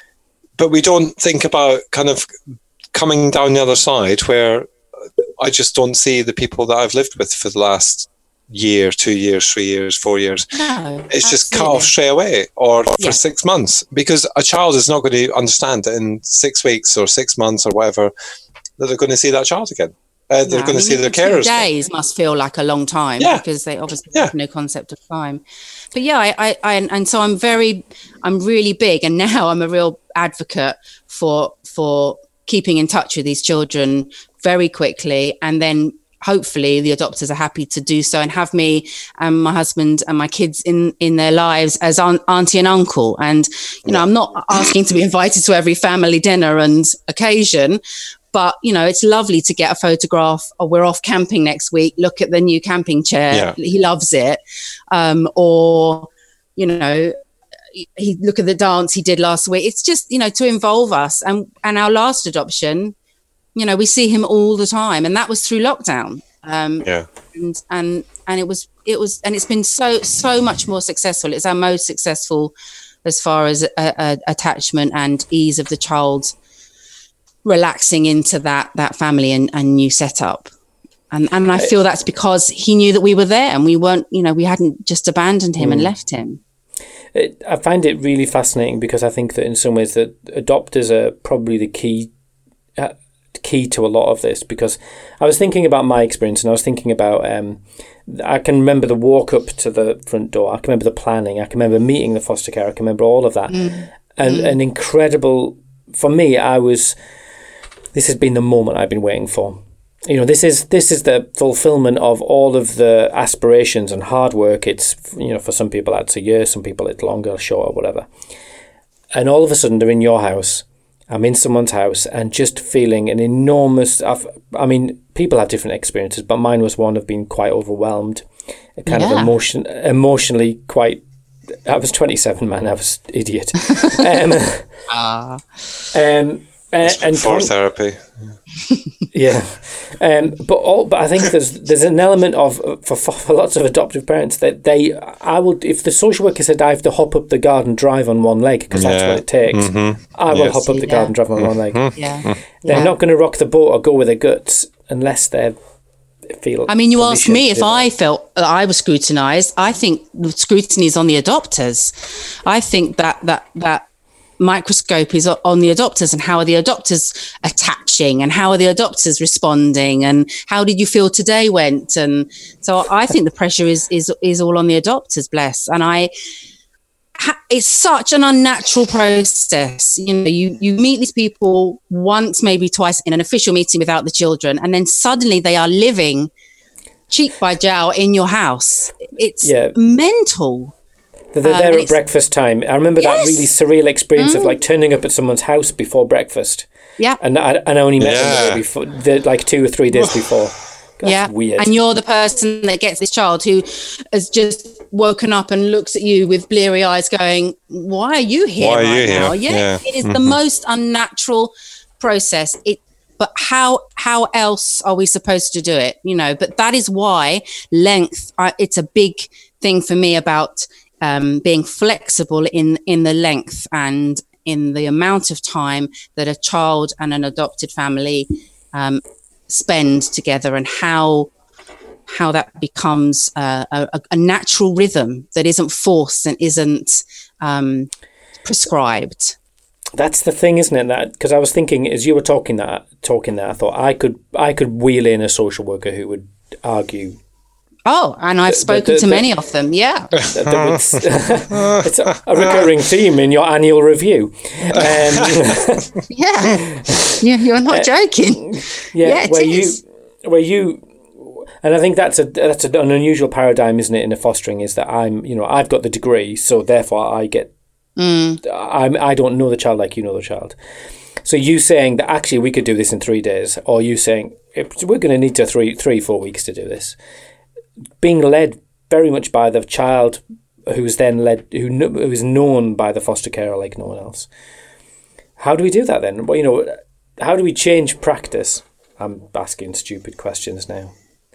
but we don't think about kind of coming down the other side where I just don't see the people that I've lived with for the last year, two years, three years, four years. No, it's just cut off straight away or yeah. for six months because a child is not going to understand that in six weeks or six months or whatever that they're going to see that child again. Uh, they're no, going I to mean, see their carers. Days must feel like a long time yeah. because they obviously yeah. have no concept of time. But yeah, I, I, I, and so I'm very, I'm really big, and now I'm a real advocate for for. keeping in touch with these children very quickly, and then hopefully the adopters are happy to do so and have me and my husband and my kids in in their lives as aunt, auntie and uncle. And you know, I'm not asking to be invited to every family dinner and occasion, but you know, it's lovely to get a photograph. Or we're off camping next week, look at the new camping chair, yeah. he loves it. Um, or you know, he look at the dance he did last week. It's just, you know, to involve us. And and our last adoption, you know, we see him all the time, and that was through lockdown. Um, yeah. And and and it was it was and it's been so so much more successful. It's our most successful as far as a, a, attachment and ease of the child relaxing into that that family and, and new setup. And and I feel that's because he knew that we were there and we weren't, you know, we hadn't just abandoned him mm. and left him. It, I find it really fascinating because I think that in some ways that adopters are probably the key uh, key to a lot of this, because I was thinking about my experience and I was thinking about um, I can remember the walk up to the front door, I can remember the planning, I can remember meeting the foster care, I can remember all of that. Mm. And mm. an incredible, for me, I was, this has been the moment I've been waiting for. You know, this is this is the fulfillment of all of the aspirations and hard work. It's, you know, for some people that's a year, some people it's longer, shorter, whatever. and all of a sudden they're in your house. I'm in someone's house and just feeling an enormous, I've, I mean, people have different experiences, but mine was one of being quite overwhelmed, kind Yeah. of emotion, emotionally quite, I was twenty-seven, man, I was an idiot. um, Ah. um, uh, and For therapy. yeah, um, but all, but I think there's there's an element of for, for lots of adoptive parents that they I will if the social worker said I have to hop up the garden drive on one leg because that's Yeah. what it takes, Mhm. I will Yes. hop up the Yeah. garden drive on one leg. Yeah. They're Yeah. not going to rock the boat or go with their guts unless they feel. I mean, you asked me if conditioned to do I that. felt that I was scrutinised. I think the scrutiny is on the adopters. I think that that that microscope is on the adopters and how are the adopters attaching and how are the adopters responding and how did you feel today went, and so I think the pressure is is is all on the adopters, bless. And I ha- it's such an unnatural process. You know, you you meet these people once, maybe twice in an official meeting without the children, and then suddenly they are living cheek by jowl in your house. It's Yeah. mental. They're there Um, at it's- breakfast time. I remember that Yes. really surreal experience of like turning up at someone's house before breakfast, Yeah. and I, and I only met them the Yeah. day before, the, like two or three days before. That's yeah. weird. And you're the person that gets this child who has just woken up and looks at you with bleary eyes going, why are you here Why are right you here? now? Yeah, Yeah. it is the most unnatural process. It but how how else are we supposed to do it? You know, but that is why length, I, it's a big thing for me about um, being flexible in in the length and in the amount of time that a child and an adopted family um, spend together, and how how that becomes uh, a, a natural rhythm that isn't forced and isn't um, prescribed. That's the thing, isn't it? That because I was thinking as you were talking that talking that I thought I could I could wheel in a social worker who would argue Oh, and I've spoken the- to the- many of them. Yeah, that there was, it's a, a recurring theme in your annual review. Um, yeah, yeah. You're not joking. yeah, Yeah, it where is. you where you and I think that's a that's an unusual paradigm, isn't it, in the fostering, is that I'm you know I've got the degree, so therefore I get Mm. I'm I don't know the child like you know the child. So you saying that actually we could do this in three days, or you saying we're going to need to three three four weeks to do this, being led very much by the child who's then led who kn- who is known by the foster carer like no one else. How do we do that then? Well, you know, how do we change practice? I'm asking stupid questions now.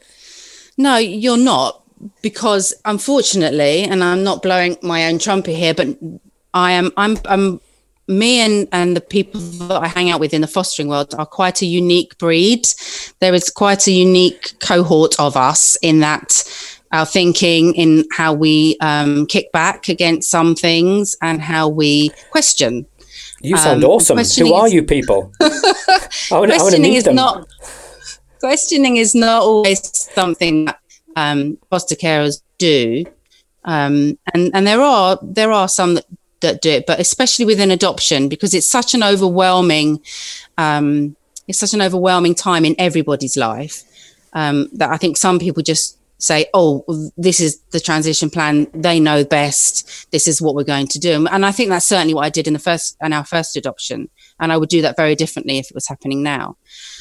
No, you're not, because unfortunately, and I'm not blowing my own trumpet here, but I am. I'm. I'm. Me and and the people that I hang out with in the fostering world are quite a unique breed. There is quite a unique cohort of us in that our thinking, in how we um, kick back against some things and how we question. You sound Um, awesome. Who questioning are is- you people? I want, I want to questioning meet is them. not questioning is not always something that um, foster carers do, um, and and there are there are some that, that do it, but especially within adoption, because it's such an overwhelming um, it's such an overwhelming time in everybody's life, um, that I think some people just say, oh, this is the transition plan, they know best, this is what we're going to do. And I think that's certainly what I did in the first in our first adoption, and I would do that very differently if it was happening now.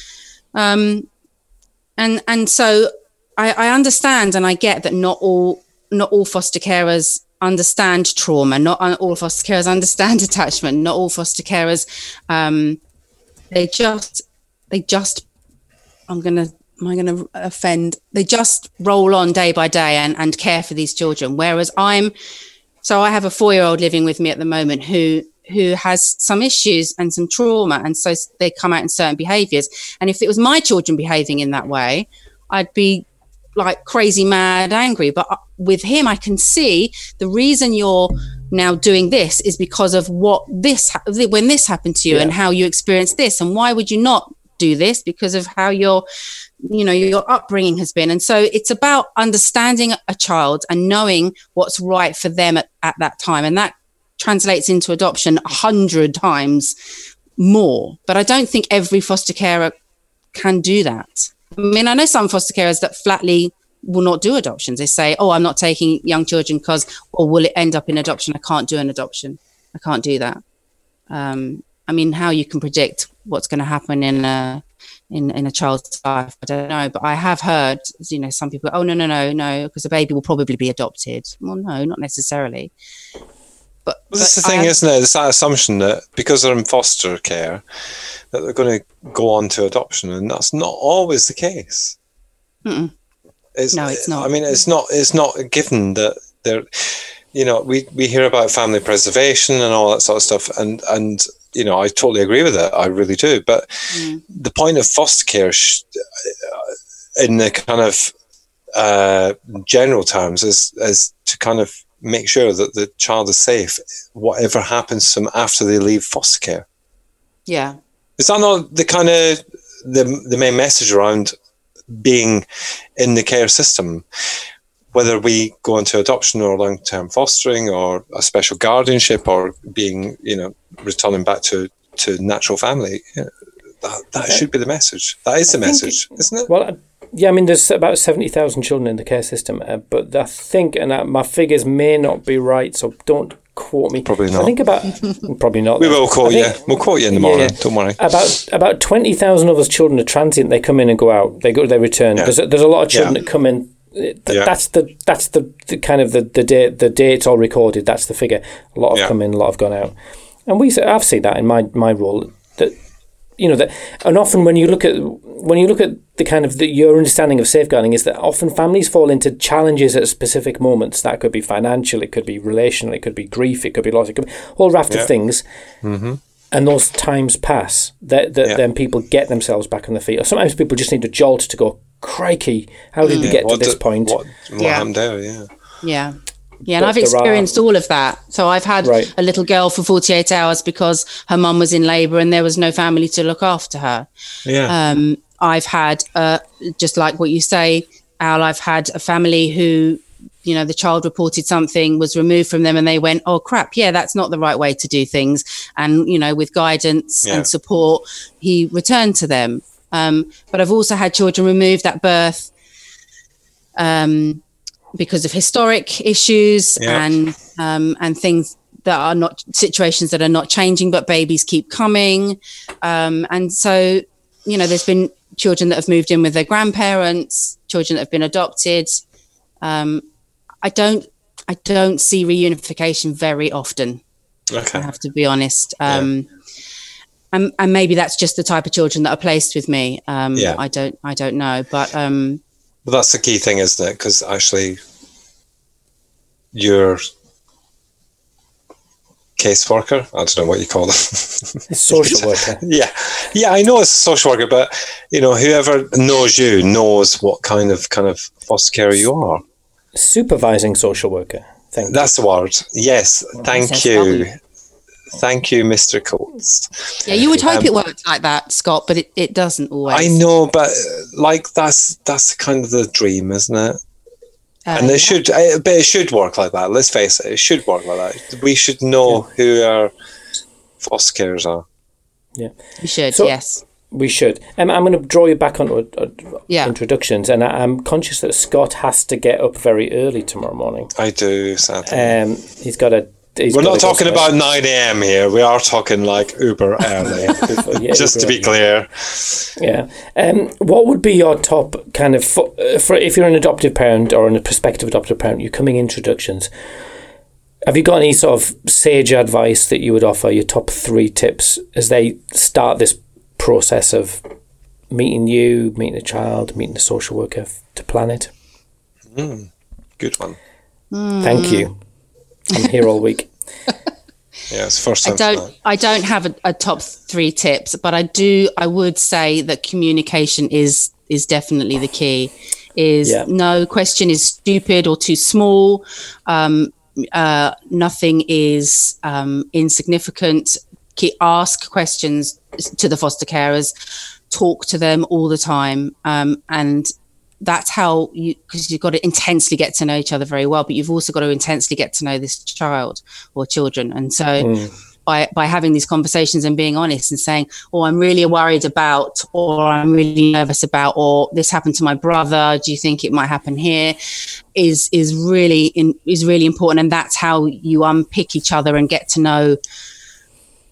Um, and and so I, I understand and I get that not all not all foster carers understand trauma, not all foster carers understand attachment, not all foster carers um, they just they just I'm gonna am I gonna offend they just roll on day by day and, and care for these children, whereas I'm so I have a four-year-old living with me at the moment who who has some issues and some trauma, and so they come out in certain behaviors, and if it was my children behaving in that way, I'd be like crazy mad angry. But with him, I can see the reason you're now doing this is because of what this when this happened to you, Yeah. and how you experienced this, and why would you not do this because of how your you know your upbringing has been. And so it's about understanding a child and knowing what's right for them at, at that time, and that translates into adoption a hundred times more. But I don't think every foster carer can do that. I mean, I know some foster carers that flatly will not do adoptions. They say, oh, I'm not taking young children because, or will it end up in adoption? I can't do an adoption. I can't do that. Um, I mean, how you can predict what's going to happen in a in in a child's life, I don't know. But I have heard, you know, some people, oh no, no, no, no, because the baby will probably be adopted. Well, no, not necessarily. But, well, that's but the thing, have, isn't it? It's that assumption that because they're in foster care, that they're going to go on to adoption, and that's not always the case. Mm-mm. It's, no, it's not. I mean, it's not. It's not a given that they're. You know, we, we hear about family preservation and all that sort of stuff, and and you know, I totally agree with it. I really do. But mm. the point of foster care, sh- in the kind of uh, general terms, is is to kind of make sure that the child is safe, whatever happens to them after they leave foster care. Yeah, is that not the kind of the the main message around being in the care system? Whether we go into adoption or long-term fostering or a special guardianship or being, you know, returning back to, to natural family, you know, that, that okay. should be the message. That is the I message, it, isn't it? Well, yeah, I mean, there's about seventy thousand children in the care system, uh, but I think, and uh, my figures may not be right, so don't quote me. Probably not. I think about, probably not. We will quote you. We'll quote you in the morning, yeah, don't worry. About about twenty thousand of those children are transient. They come in and go out. They go, they return. Yeah. There's, there's a lot of children yeah. that come in. Th- yeah. That's the that's the, the kind of the the day the day it's all recorded. That's the figure. A lot have yeah. come in, a lot have gone out, and we I've seen that in my, my role. That you know that, and often when you look at when you look at the kind of the, your understanding of safeguarding is that often families fall into challenges at specific moments. That could be financial, it could be relational, it could be grief, it could be loss, it could be a whole raft yeah. of things. Mm-hmm. And those times pass. That that yeah. then people get themselves back on their feet. Or sometimes people just need a jolt to go, crikey, how did yeah. we get what to this did, point? What, what yeah. happened there, yeah. Yeah. Yeah, and I've experienced all of that. So I've had right. a little girl for forty-eight hours because her mum was in labour and there was no family to look after her. Yeah. Um, I've had, uh, just like what you say, Al, I've had a family who, you know, the child reported something, was removed from them and they went, oh, crap, yeah, that's not the right way to do things. And, you know, with guidance yeah. and support, he returned to them. Um, but I've also had children removed at birth um, because of historic issues yeah. and um, and things that are not situations that are not changing, but babies keep coming. Um, and so, you know, there's been children that have moved in with their grandparents, children that have been adopted. Um, I don't I don't see reunification very often. Okay. I have to be honest. Um, yeah. And, and maybe that's just the type of children that are placed with me. Um, yeah. I don't, I don't know, but um, well, that's the key thing, isn't it? Because actually, your caseworker, I don't know what you call them, social worker. yeah, yeah, I know it's a social worker, but you know, whoever knows you knows what kind of kind of foster carer you are. Supervising social worker. Thank that's you. the word. Yes, thank you. Thank you, Mister Coates. Yeah, you would hope um, it worked like that, Scott, but it, it doesn't always. I know, but like that's that's kind of the dream, isn't it? Uh, and it yeah. should, but it should work like that. Let's face it, it should work like that. We should know yeah. who our foster carers are. Yeah, we should. So, yes, we should. Um, I'm going to draw you back onto uh, yeah. introductions, and I, I'm conscious that Scott has to get up very early tomorrow morning. I do, sadly. Um, he's got a. He's We're not talking about nine a.m. here. We are talking like uber early, yeah, just uber to be clear. Yeah. Um, what would be your top kind of, for, for if you're an adoptive parent or a prospective adoptive parent, you're coming introductions, have you got any sort of sage advice that you would offer, your top three tips as they start this process of meeting you, meeting a child, meeting a social worker to plan it? Mm, good one. Mm. Thank you. I'm here all week. Yeah, it's first time. I don't. I don't have a, a top three tips, but I do. I would say that communication is is definitely the key. Is yeah. no question is stupid or too small. Um, uh, nothing is um, insignificant. Keep, ask questions to the foster carers. Talk to them all the time, um, and. That's how you, because you've got to intensely get to know each other very well, but you've also got to intensely get to know this child or children. And so mm. by, by having these conversations and being honest and saying, oh, I'm really worried about, or I'm really nervous about, or this happened to my brother, do you think it might happen here, is, is really, in, is really important. And that's how you unpick each other and get to know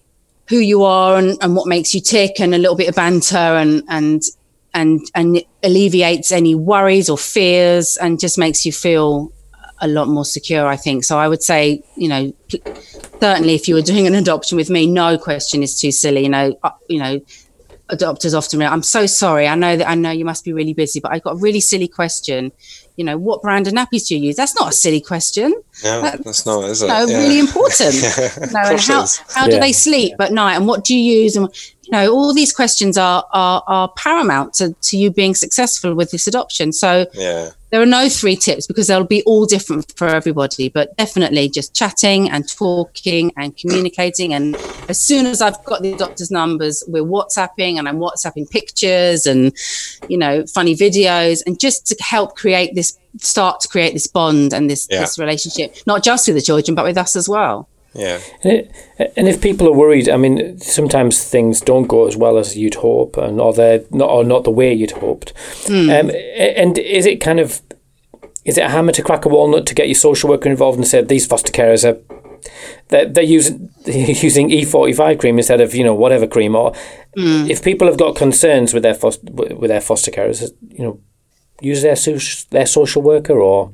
who you are and, and what makes you tick, and a little bit of banter, and and and and it alleviates any worries or fears, and just makes you feel a lot more secure, I think. So I would say, you know, certainly if you were doing an adoption with me, no question is too silly. You know, uh, you know, adopters often, I'm so sorry. I know that I know you must be really busy, but I got a really silly question. You know, what brand of nappies do you use? That's not a silly question. No, that, that's not, is it? No, yeah. really important. You know, and how, how do yeah. they sleep at night, and what do you use? And, you know, all these questions are are, are paramount to, to you being successful with this adoption. So yeah. there are no three tips, because they'll be all different for everybody, but definitely just chatting and talking and communicating. And as soon as I've got the doctor's numbers, we're WhatsApping, and I'm WhatsApping pictures and, you know, funny videos, and just to help create this, start to create this bond and this, yeah. this relationship, not just with the children, but with us as well. Yeah. And, it, and if people are worried, I mean, sometimes things don't go as well as you'd hope, and or they're not, or not the way you'd hoped. Mm. Um, and is it kind of, is it a hammer to crack a walnut to get your social worker involved and say these foster carers are, they're, they're using using E forty-five cream instead of, you know, whatever cream? Or mm. if people have got concerns with their foster, with their foster carers, you know, use their their social worker, or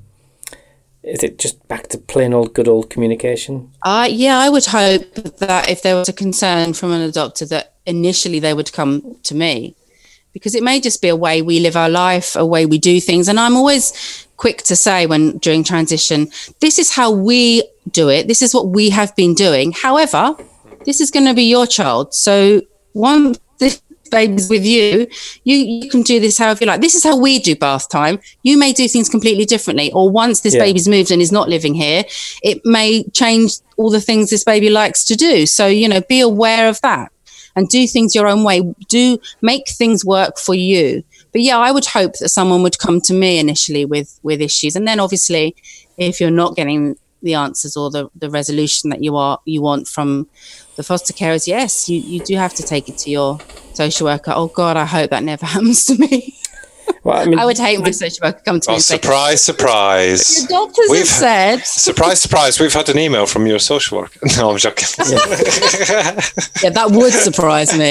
is it just back to plain old good old communication? Uh, yeah, I would hope that if there was a concern from an adopter, that initially they would come to me, because it may just be a way we live our life, a way we do things. And I'm always quick to say, when during transition, this is how we do it. This is what we have been doing. However, this is going to be your child. So once this baby's with you, you, you can do this however you like. This is how we do bath time. You may do things completely differently. Or once this yeah. baby's moved and is not living here, it may change all the things this baby likes to do. So, you know, be aware of that and do things your own way. Do make things work for you. But yeah, I would hope that someone would come to me initially with, with issues. And then obviously, if you're not getting the answers or the, the resolution that you are you want from the foster carers, yes, you, you do have to take it to your social worker. Oh God, I hope that never happens to me. Well, I, mean, I would hate my social worker come to oh, me and say, surprise, surprise. Your doctors we've, have said. Surprise, surprise. We've had an email from your social worker. No, I'm joking. Yeah, yeah, that would surprise me.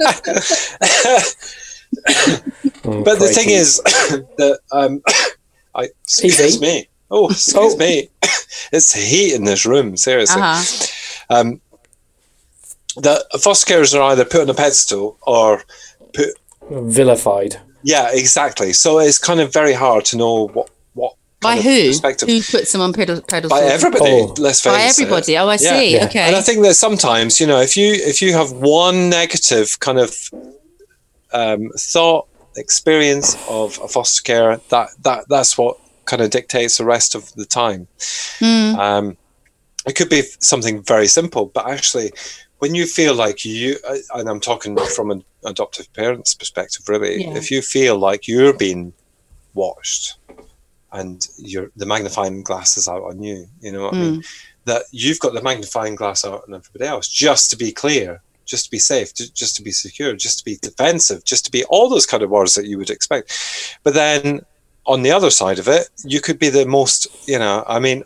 oh, but the thing is that um, I excuse me. Oh, excuse oh. me. It's heat in this room, seriously. Uh-huh. Um, the foster carers are either put on a pedestal or put vilified. Yeah, exactly. So it's kind of very hard to know what what by who who puts them on pedestal. By everybody. Oh. Let's face by everybody. It. Oh, I yeah. see. Yeah. Okay. And I think that sometimes, you know, if you if you have one negative kind of um, thought experience of a foster carer, that that that's what kind of dictates the rest of the time. Mm. Um, it could be something very simple, but actually, when you feel like you, and I'm talking from an adoptive parent's perspective, really, yeah. if you feel like you're being watched and you're, the magnifying glass is out on you, you know what mm. I mean? That you've got the magnifying glass out on everybody else, just to be clear, just to be safe, just to be secure, just to be defensive, just to be all those kind of words that you would expect. But then on the other side of it, you could be the most, you know, I mean,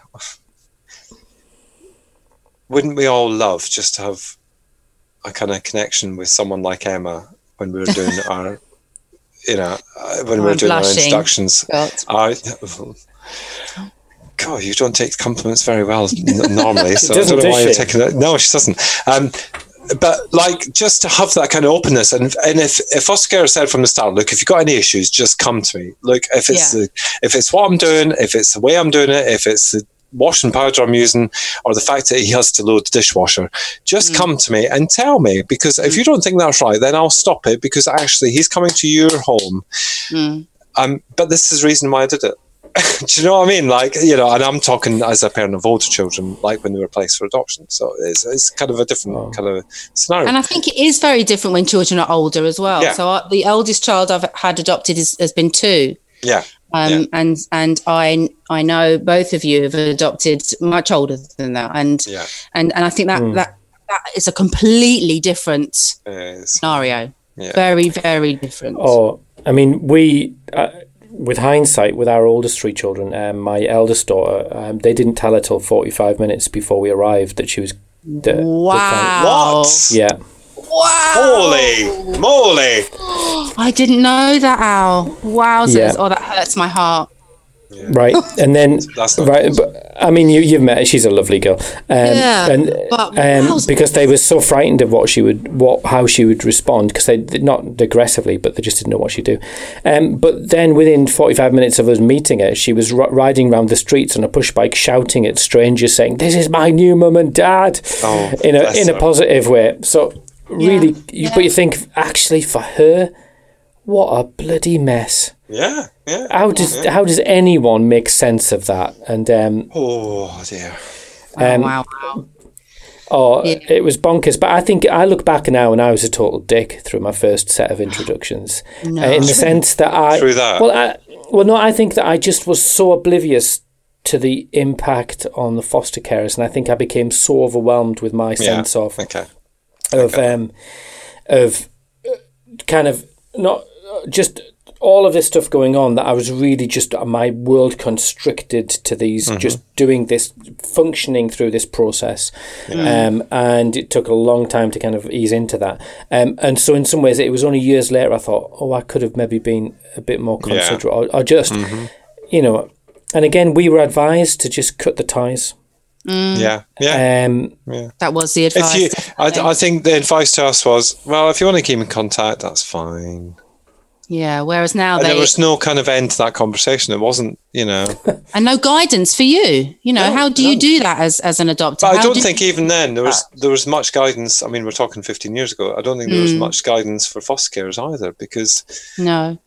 wouldn't we all love just to have a kind of connection with someone like Emma when we were doing our, you know, when oh, we were I'm doing blushing. Our introductions? I, God, you don't take compliments very well normally, so I don't know why you're taking it. No, she doesn't. Um, but like, just to have that kind of openness, and and if if foster care said from the start, look, if you've got any issues, just come to me. Look, if it's yeah. the, if it's what I'm doing, if it's the way I'm doing it, if it's the washing powder I'm using, or the fact that he has to load the dishwasher, just mm. come to me and tell me, because mm. if you don't think that's right, then I'll stop it, because actually he's coming to your home. Mm. Um, but this is the reason why I did it. Do you know what I mean? Like, you know, and I'm talking as a parent of older children, like when they were placed for adoption. So it's, it's kind of a different oh. kind of scenario. And I think it is very different when children are older as well. Yeah. So I, the eldest child I've had adopted is, has been two. Yeah. Um, yeah. And and I I know both of you have adopted much older than that. And yeah. and, and I think that, mm. that that is a completely different scenario. Yeah. Very, very different. Oh, I mean, we... Uh, with hindsight, with our oldest three children, um, my eldest daughter, um, they didn't tell her till forty-five minutes before we arrived that she was The, Wow. What? The yeah. Wow. Holy moly! I didn't know that, Al. Wowzers. Yeah. Oh, that hurts my heart. Yeah. Right, and then That's not right, but I mean, you you've met her. She's a lovely girl, um, Yeah, and but um, wowzers. because they were so frightened of what she would, what how she would respond, because they did not aggressively, but they just didn't know what she'd do. Um, but then within forty-five minutes of us meeting her, she was r- riding around the streets on a push bike, shouting at strangers, saying, "This is my new mum and dad," Oh, in a bless in a her. positive way. So really, Yeah, you, yeah. but you think actually for her, what a bloody mess. Yeah, yeah. How does how does anyone make sense of that? And um, Oh dear. Um, wow, wow. oh, Yeah. it was bonkers. But I think I look back now, and I was a total dick through my first set of introductions, No. uh, in the sense that I Through that? well, I, well, no, I think that I just was so oblivious to the impact on the foster carers, and I think I became so overwhelmed with my sense of Okay. of um of uh, kind of not uh, just all of this stuff going on, that I was really just uh, my world constricted to these, just doing this, functioning through this process. Um, and it took a long time to kind of ease into that. Um, and so in some ways, it was only years later I thought, oh, I could have maybe been a bit more considerate, or, or just, you know, and again, we were advised to just cut the ties. Yeah, yeah. Um, That was the advice. If you, I, I think the advice to us was, well, if you want to keep in contact, that's fine. yeah. Whereas now And they there was no kind of end to that conversation. It wasn't, you know. and no guidance for you. You know, No, how do you none. do that as as an adopter? But I How don't do- think even then there was there was much guidance. I mean, we're talking fifteen years ago. I don't think there was much guidance for foster carers either, because No.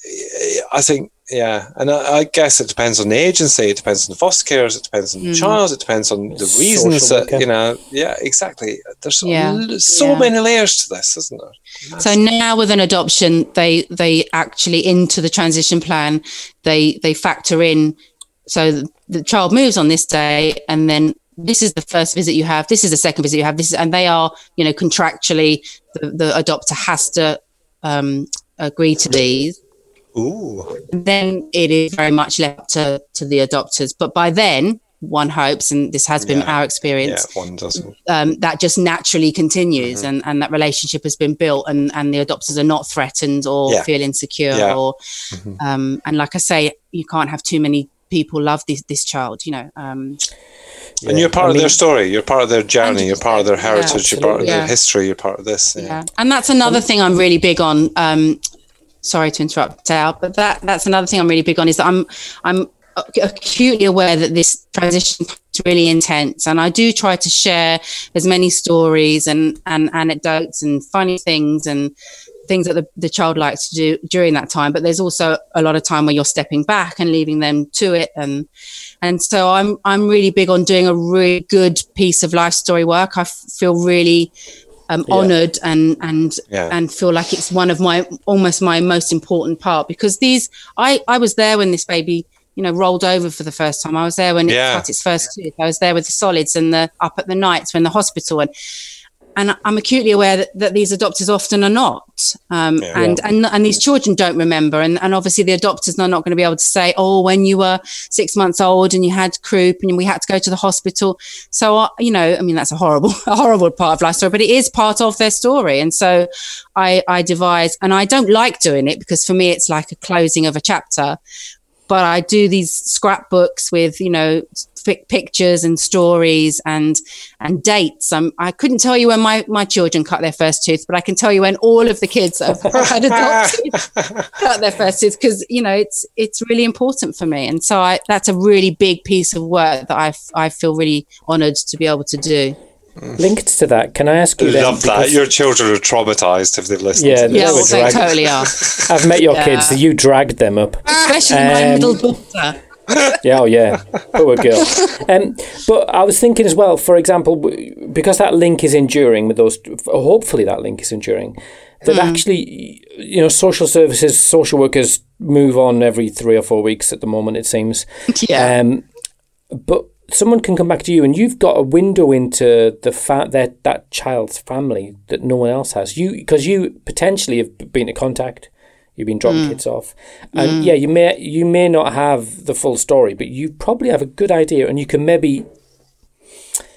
I think, yeah, and I, I guess it depends on the agency, it depends on the foster carers, it depends on the child, it depends on the reasons Social that, worker. you know, yeah, exactly. There's so, Yeah, so yeah. many layers to this, isn't there? So now with an adoption, they they actually into the transition plan, they they factor in. So the child moves on this day, and then this is the first visit you have. This is the second visit you have. This is, and they are, you know, contractually, the, the adopter has to um, agree to these. Ooh. Then it is very much left to to the adopters. But by then, one hopes, and this has been Yeah. our Yeah, experience, one doesn't. um, that just naturally continues, Mm-hmm. and, and that relationship has been built, and, and the adopters are not threatened or Yeah. feel insecure, Yeah. or Mhm. um, and like I say, you can't have too many people love this this child, you know. Um, And you're part I of mean- their story, you're part of their journey, you're part of their one hundred percent. heritage, you're part of Yeah. their history, you're part of this. yeah. Yeah. and that's another thing I'm really big on. Um, sorry to interrupt, Al, but that that's another thing I'm really big on, is that I'm I'm acutely aware that this transition is really intense, and I do try to share as many stories and, and anecdotes and funny things and things that the, the child likes to do during that time. But there's also a lot of time where you're stepping back and leaving them to it, and and so I'm I'm really big on doing a really good piece of life story work. I f- feel really um, Yeah. honoured and and Yeah. and feel like it's one of my almost my most important part, because these I I was there when this baby, you know, rolled over for the first time. I was there when it Yeah. cut its first tooth. I was there with the solids and the up at the nights when the hospital, and and I'm acutely aware that, that these adopters often are not, um, Yeah. and, and and these children don't remember, and, and obviously the adopters are not going to be able to say, oh, when you were six months old and you had croup and we had to go to the hospital. So uh, you know, I mean, that's a horrible, a horrible part of life story, but it is part of their story, and so I I devise, and I don't like doing it because for me it's like a closing of a chapter. But I do these scrapbooks with, you know, pic- pictures and stories and and dates. Um, I couldn't tell you when my, my children cut their first tooth, but I can tell you when all of the kids I've had adopted cut their first tooth, because, you know, it's it's really important for me. And so I, that's a really big piece of work that I, f- I feel really honoured to be able to do. linked to that, can I ask you I then? love that. because Your children are traumatized if they've listened Yeah, to this. Yeah, They were well, they dragged. totally are. I've met your Yeah. kids, so you dragged them up. Especially my Um, middle daughter. Yeah, oh yeah, poor girl. Um, but I was thinking as well, for example, w- because that link is enduring with those, hopefully that link is enduring, that actually, you know, social services, social workers move on every three or four weeks at the moment, it seems. Yeah. Um, but someone can come back to you and you've got a window into the fa- that, that child's family that no one else has. You, because you potentially have been in contact. You've been dropping kids off, and yeah, you may you may not have the full story, but you probably have a good idea, and you can maybe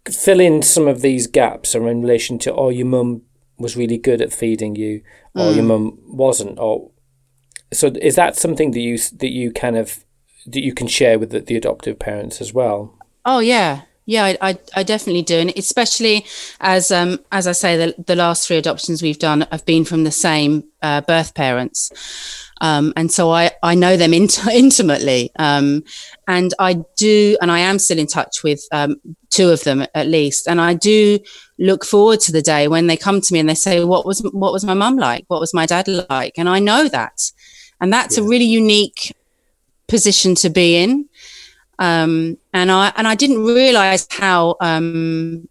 fill in some of these gaps in relation to, oh, your mum was really good at feeding you, or mm. your mum wasn't, or so is that something that you that you kind of that you can share with the, the adoptive parents as well? Oh yeah, yeah, I I, I definitely do, and especially as um as I say, the the last three adoptions we've done have been from the same uh, birth parents. Um, and so I, I know them int- intimately. Um, and I do, and I am still in touch with um, two of them at least. And I do look forward to the day when they come to me and they say, what was, what was my mum like? What was my dad like? And I know that. And that's yeah. a really unique position to be in. Um, and I, and I didn't realize how, um,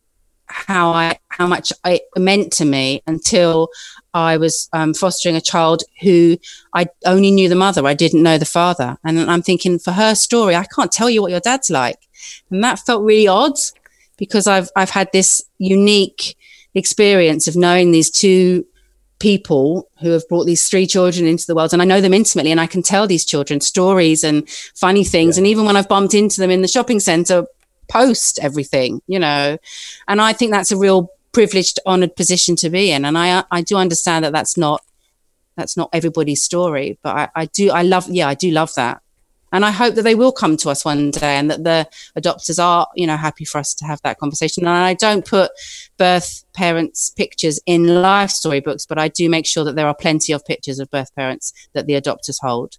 how I, how much it meant to me until I was um, fostering a child who I only knew the mother. I didn't know the father. And I'm thinking, for her story, I can't tell you what your dad's like. And that felt really odd because I've, I've had this unique experience of knowing these two people who have brought these three children into the world. And I know them intimately, and I can tell these children stories and funny things. Yeah. And even when I've bumped into them in the shopping centre, post everything, you know, and I think that's a real privileged, honoured position to be in. And I I do understand that that's not that's not everybody's story, but I, I do I love yeah I do love that, and I hope that they will come to us one day, and that the adopters are, you know, happy for us to have that conversation. And I don't put birth parents' pictures in life story books, but I do make sure that there are plenty of pictures of birth parents that the adopters hold.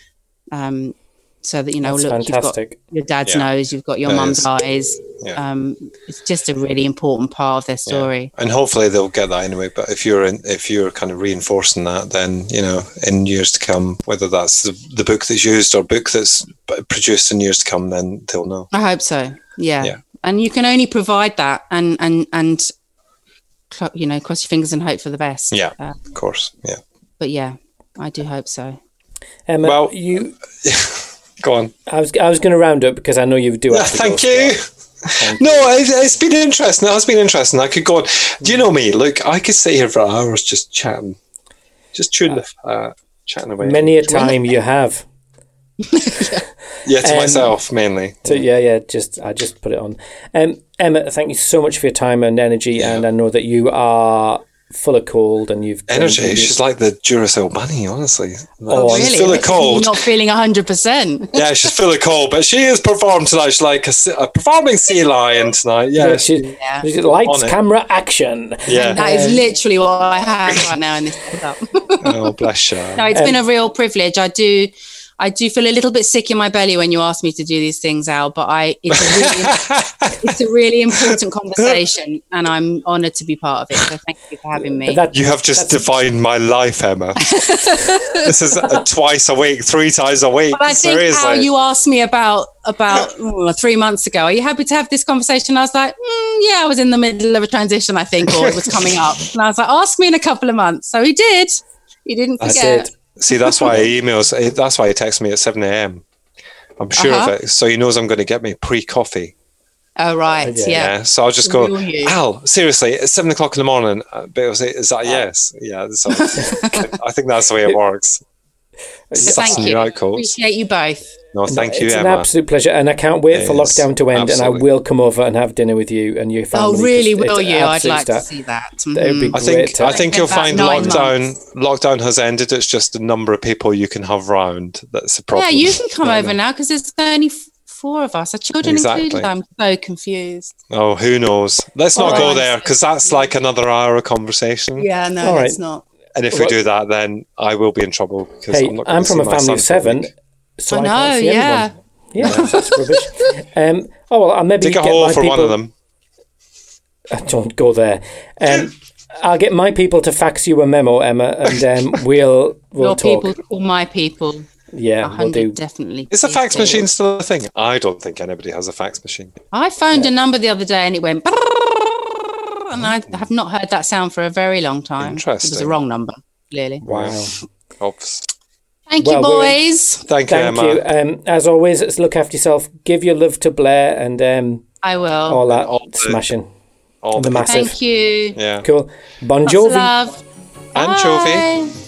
Um, So that, you know, That's look, fantastic. You've got your dad's yeah. nose, you've got your that mum's is. eyes. Yeah. Um, it's just a really important part of their story. Yeah. And hopefully they'll get that anyway. But if you're in, if you're kind of reinforcing that, then, you know, in years to come, whether that's the, the book that's used or book that's produced in years to come, then they'll know. I hope so. Yeah. yeah. And you can only provide that and, and, and, you know, cross your fingers and hope for the best. Yeah, uh, of course. Yeah. But yeah, I do hope so. Emma, well, you... Go on. I was I was going to round up because I know you do. Yeah, have to thank go you. Thank no, it, it's been interesting. It has been interesting. I could go on. Do you know me? Look, I could sit here for hours just chatting, just chewing uh, the uh, chatting away. Many a time you have. yeah, to um, myself mainly. To, yeah, yeah. Just I just put it on. Um, Emma, thank you so much for your time and energy, yeah. and I know that you are full of cold and you've energy. Really... She's like the Duracell bunny, honestly. Oh, really? She's full of cold. Not feeling one hundred percent. Yeah, she's full of cold, but she is performed tonight. She's like a, a performing sea lion tonight. Yeah, yeah, she, yeah. She's lights, camera, action. Yeah, that is literally what I have right now in this setup. Oh, bless you. No, it's um, been a real privilege. I do. I do feel a little bit sick in my belly when you ask me to do these things, Al, but I it's a really, it's a really important conversation, and I'm honoured to be part of it. So thank you for having me. That, you have just defined my life, Emma. This is a, twice a week, three times a week. But I think Seriously. how you asked me about about oh, three months ago, are you happy to have this conversation? I was like, mm, yeah, I was in the middle of a transition, I think, or it was coming up. And I was like, ask me in a couple of months. So he did. He didn't forget. I did. See, that's why he emails. That's why he texts me at seven a.m. I'm sure uh-huh. of it. So he knows I'm going to get me pre-coffee. Oh, right. Yeah. yeah. yeah. So I'll just go, Al, seriously, it's seven o'clock in the morning. But he'll say, is that a yes? Yeah. So I think that's the way it works. So thank you. Right, appreciate you both. No, thank no, you, it's Emma. It's an absolute pleasure, and I can't wait it for lockdown to end, absolutely. And I will come over and have dinner with you and your family. Oh, really? Will you? I'd like star. to see that. Mm-hmm. That would be I think. great. I think you'll find lockdown. Months. Lockdown has ended. It's just the number of people you can have round that's the problem. Yeah, you can come over now because there's only f- four of us. Are children exactly. included? I'm so confused. Oh, who knows? Let's not All go right. there because that's like another hour of conversation. Yeah, no, All it's right. not. And if well, we do that, then I will be in trouble. Because hey, I'm, not I'm from a family of seven, so I, I know, can't see yeah. anyone. Yeah, that's rubbish. Um, oh well, I'll maybe dig a get hole my for people... one of them. I don't go there. Um, I'll get my people to fax you a memo, Emma, and um, we'll we'll Your talk. people or my people. Yeah, we'll do. Definitely. Is a fax machine still a thing? I don't think anybody has a fax machine. I phoned yeah. a number the other day and it went, and I have not heard that sound for a very long time. Interesting. It was the wrong number, clearly. Wow. Oops. Thank well, you, boys. Thank you, Thank Emma. you. Um, as always, look after yourself. Give your love to Blair and um, I will. All that all the, smashing. All the, the massive. Thank you. Yeah. Cool. Bon Lots Jovi. of love. Anchovy.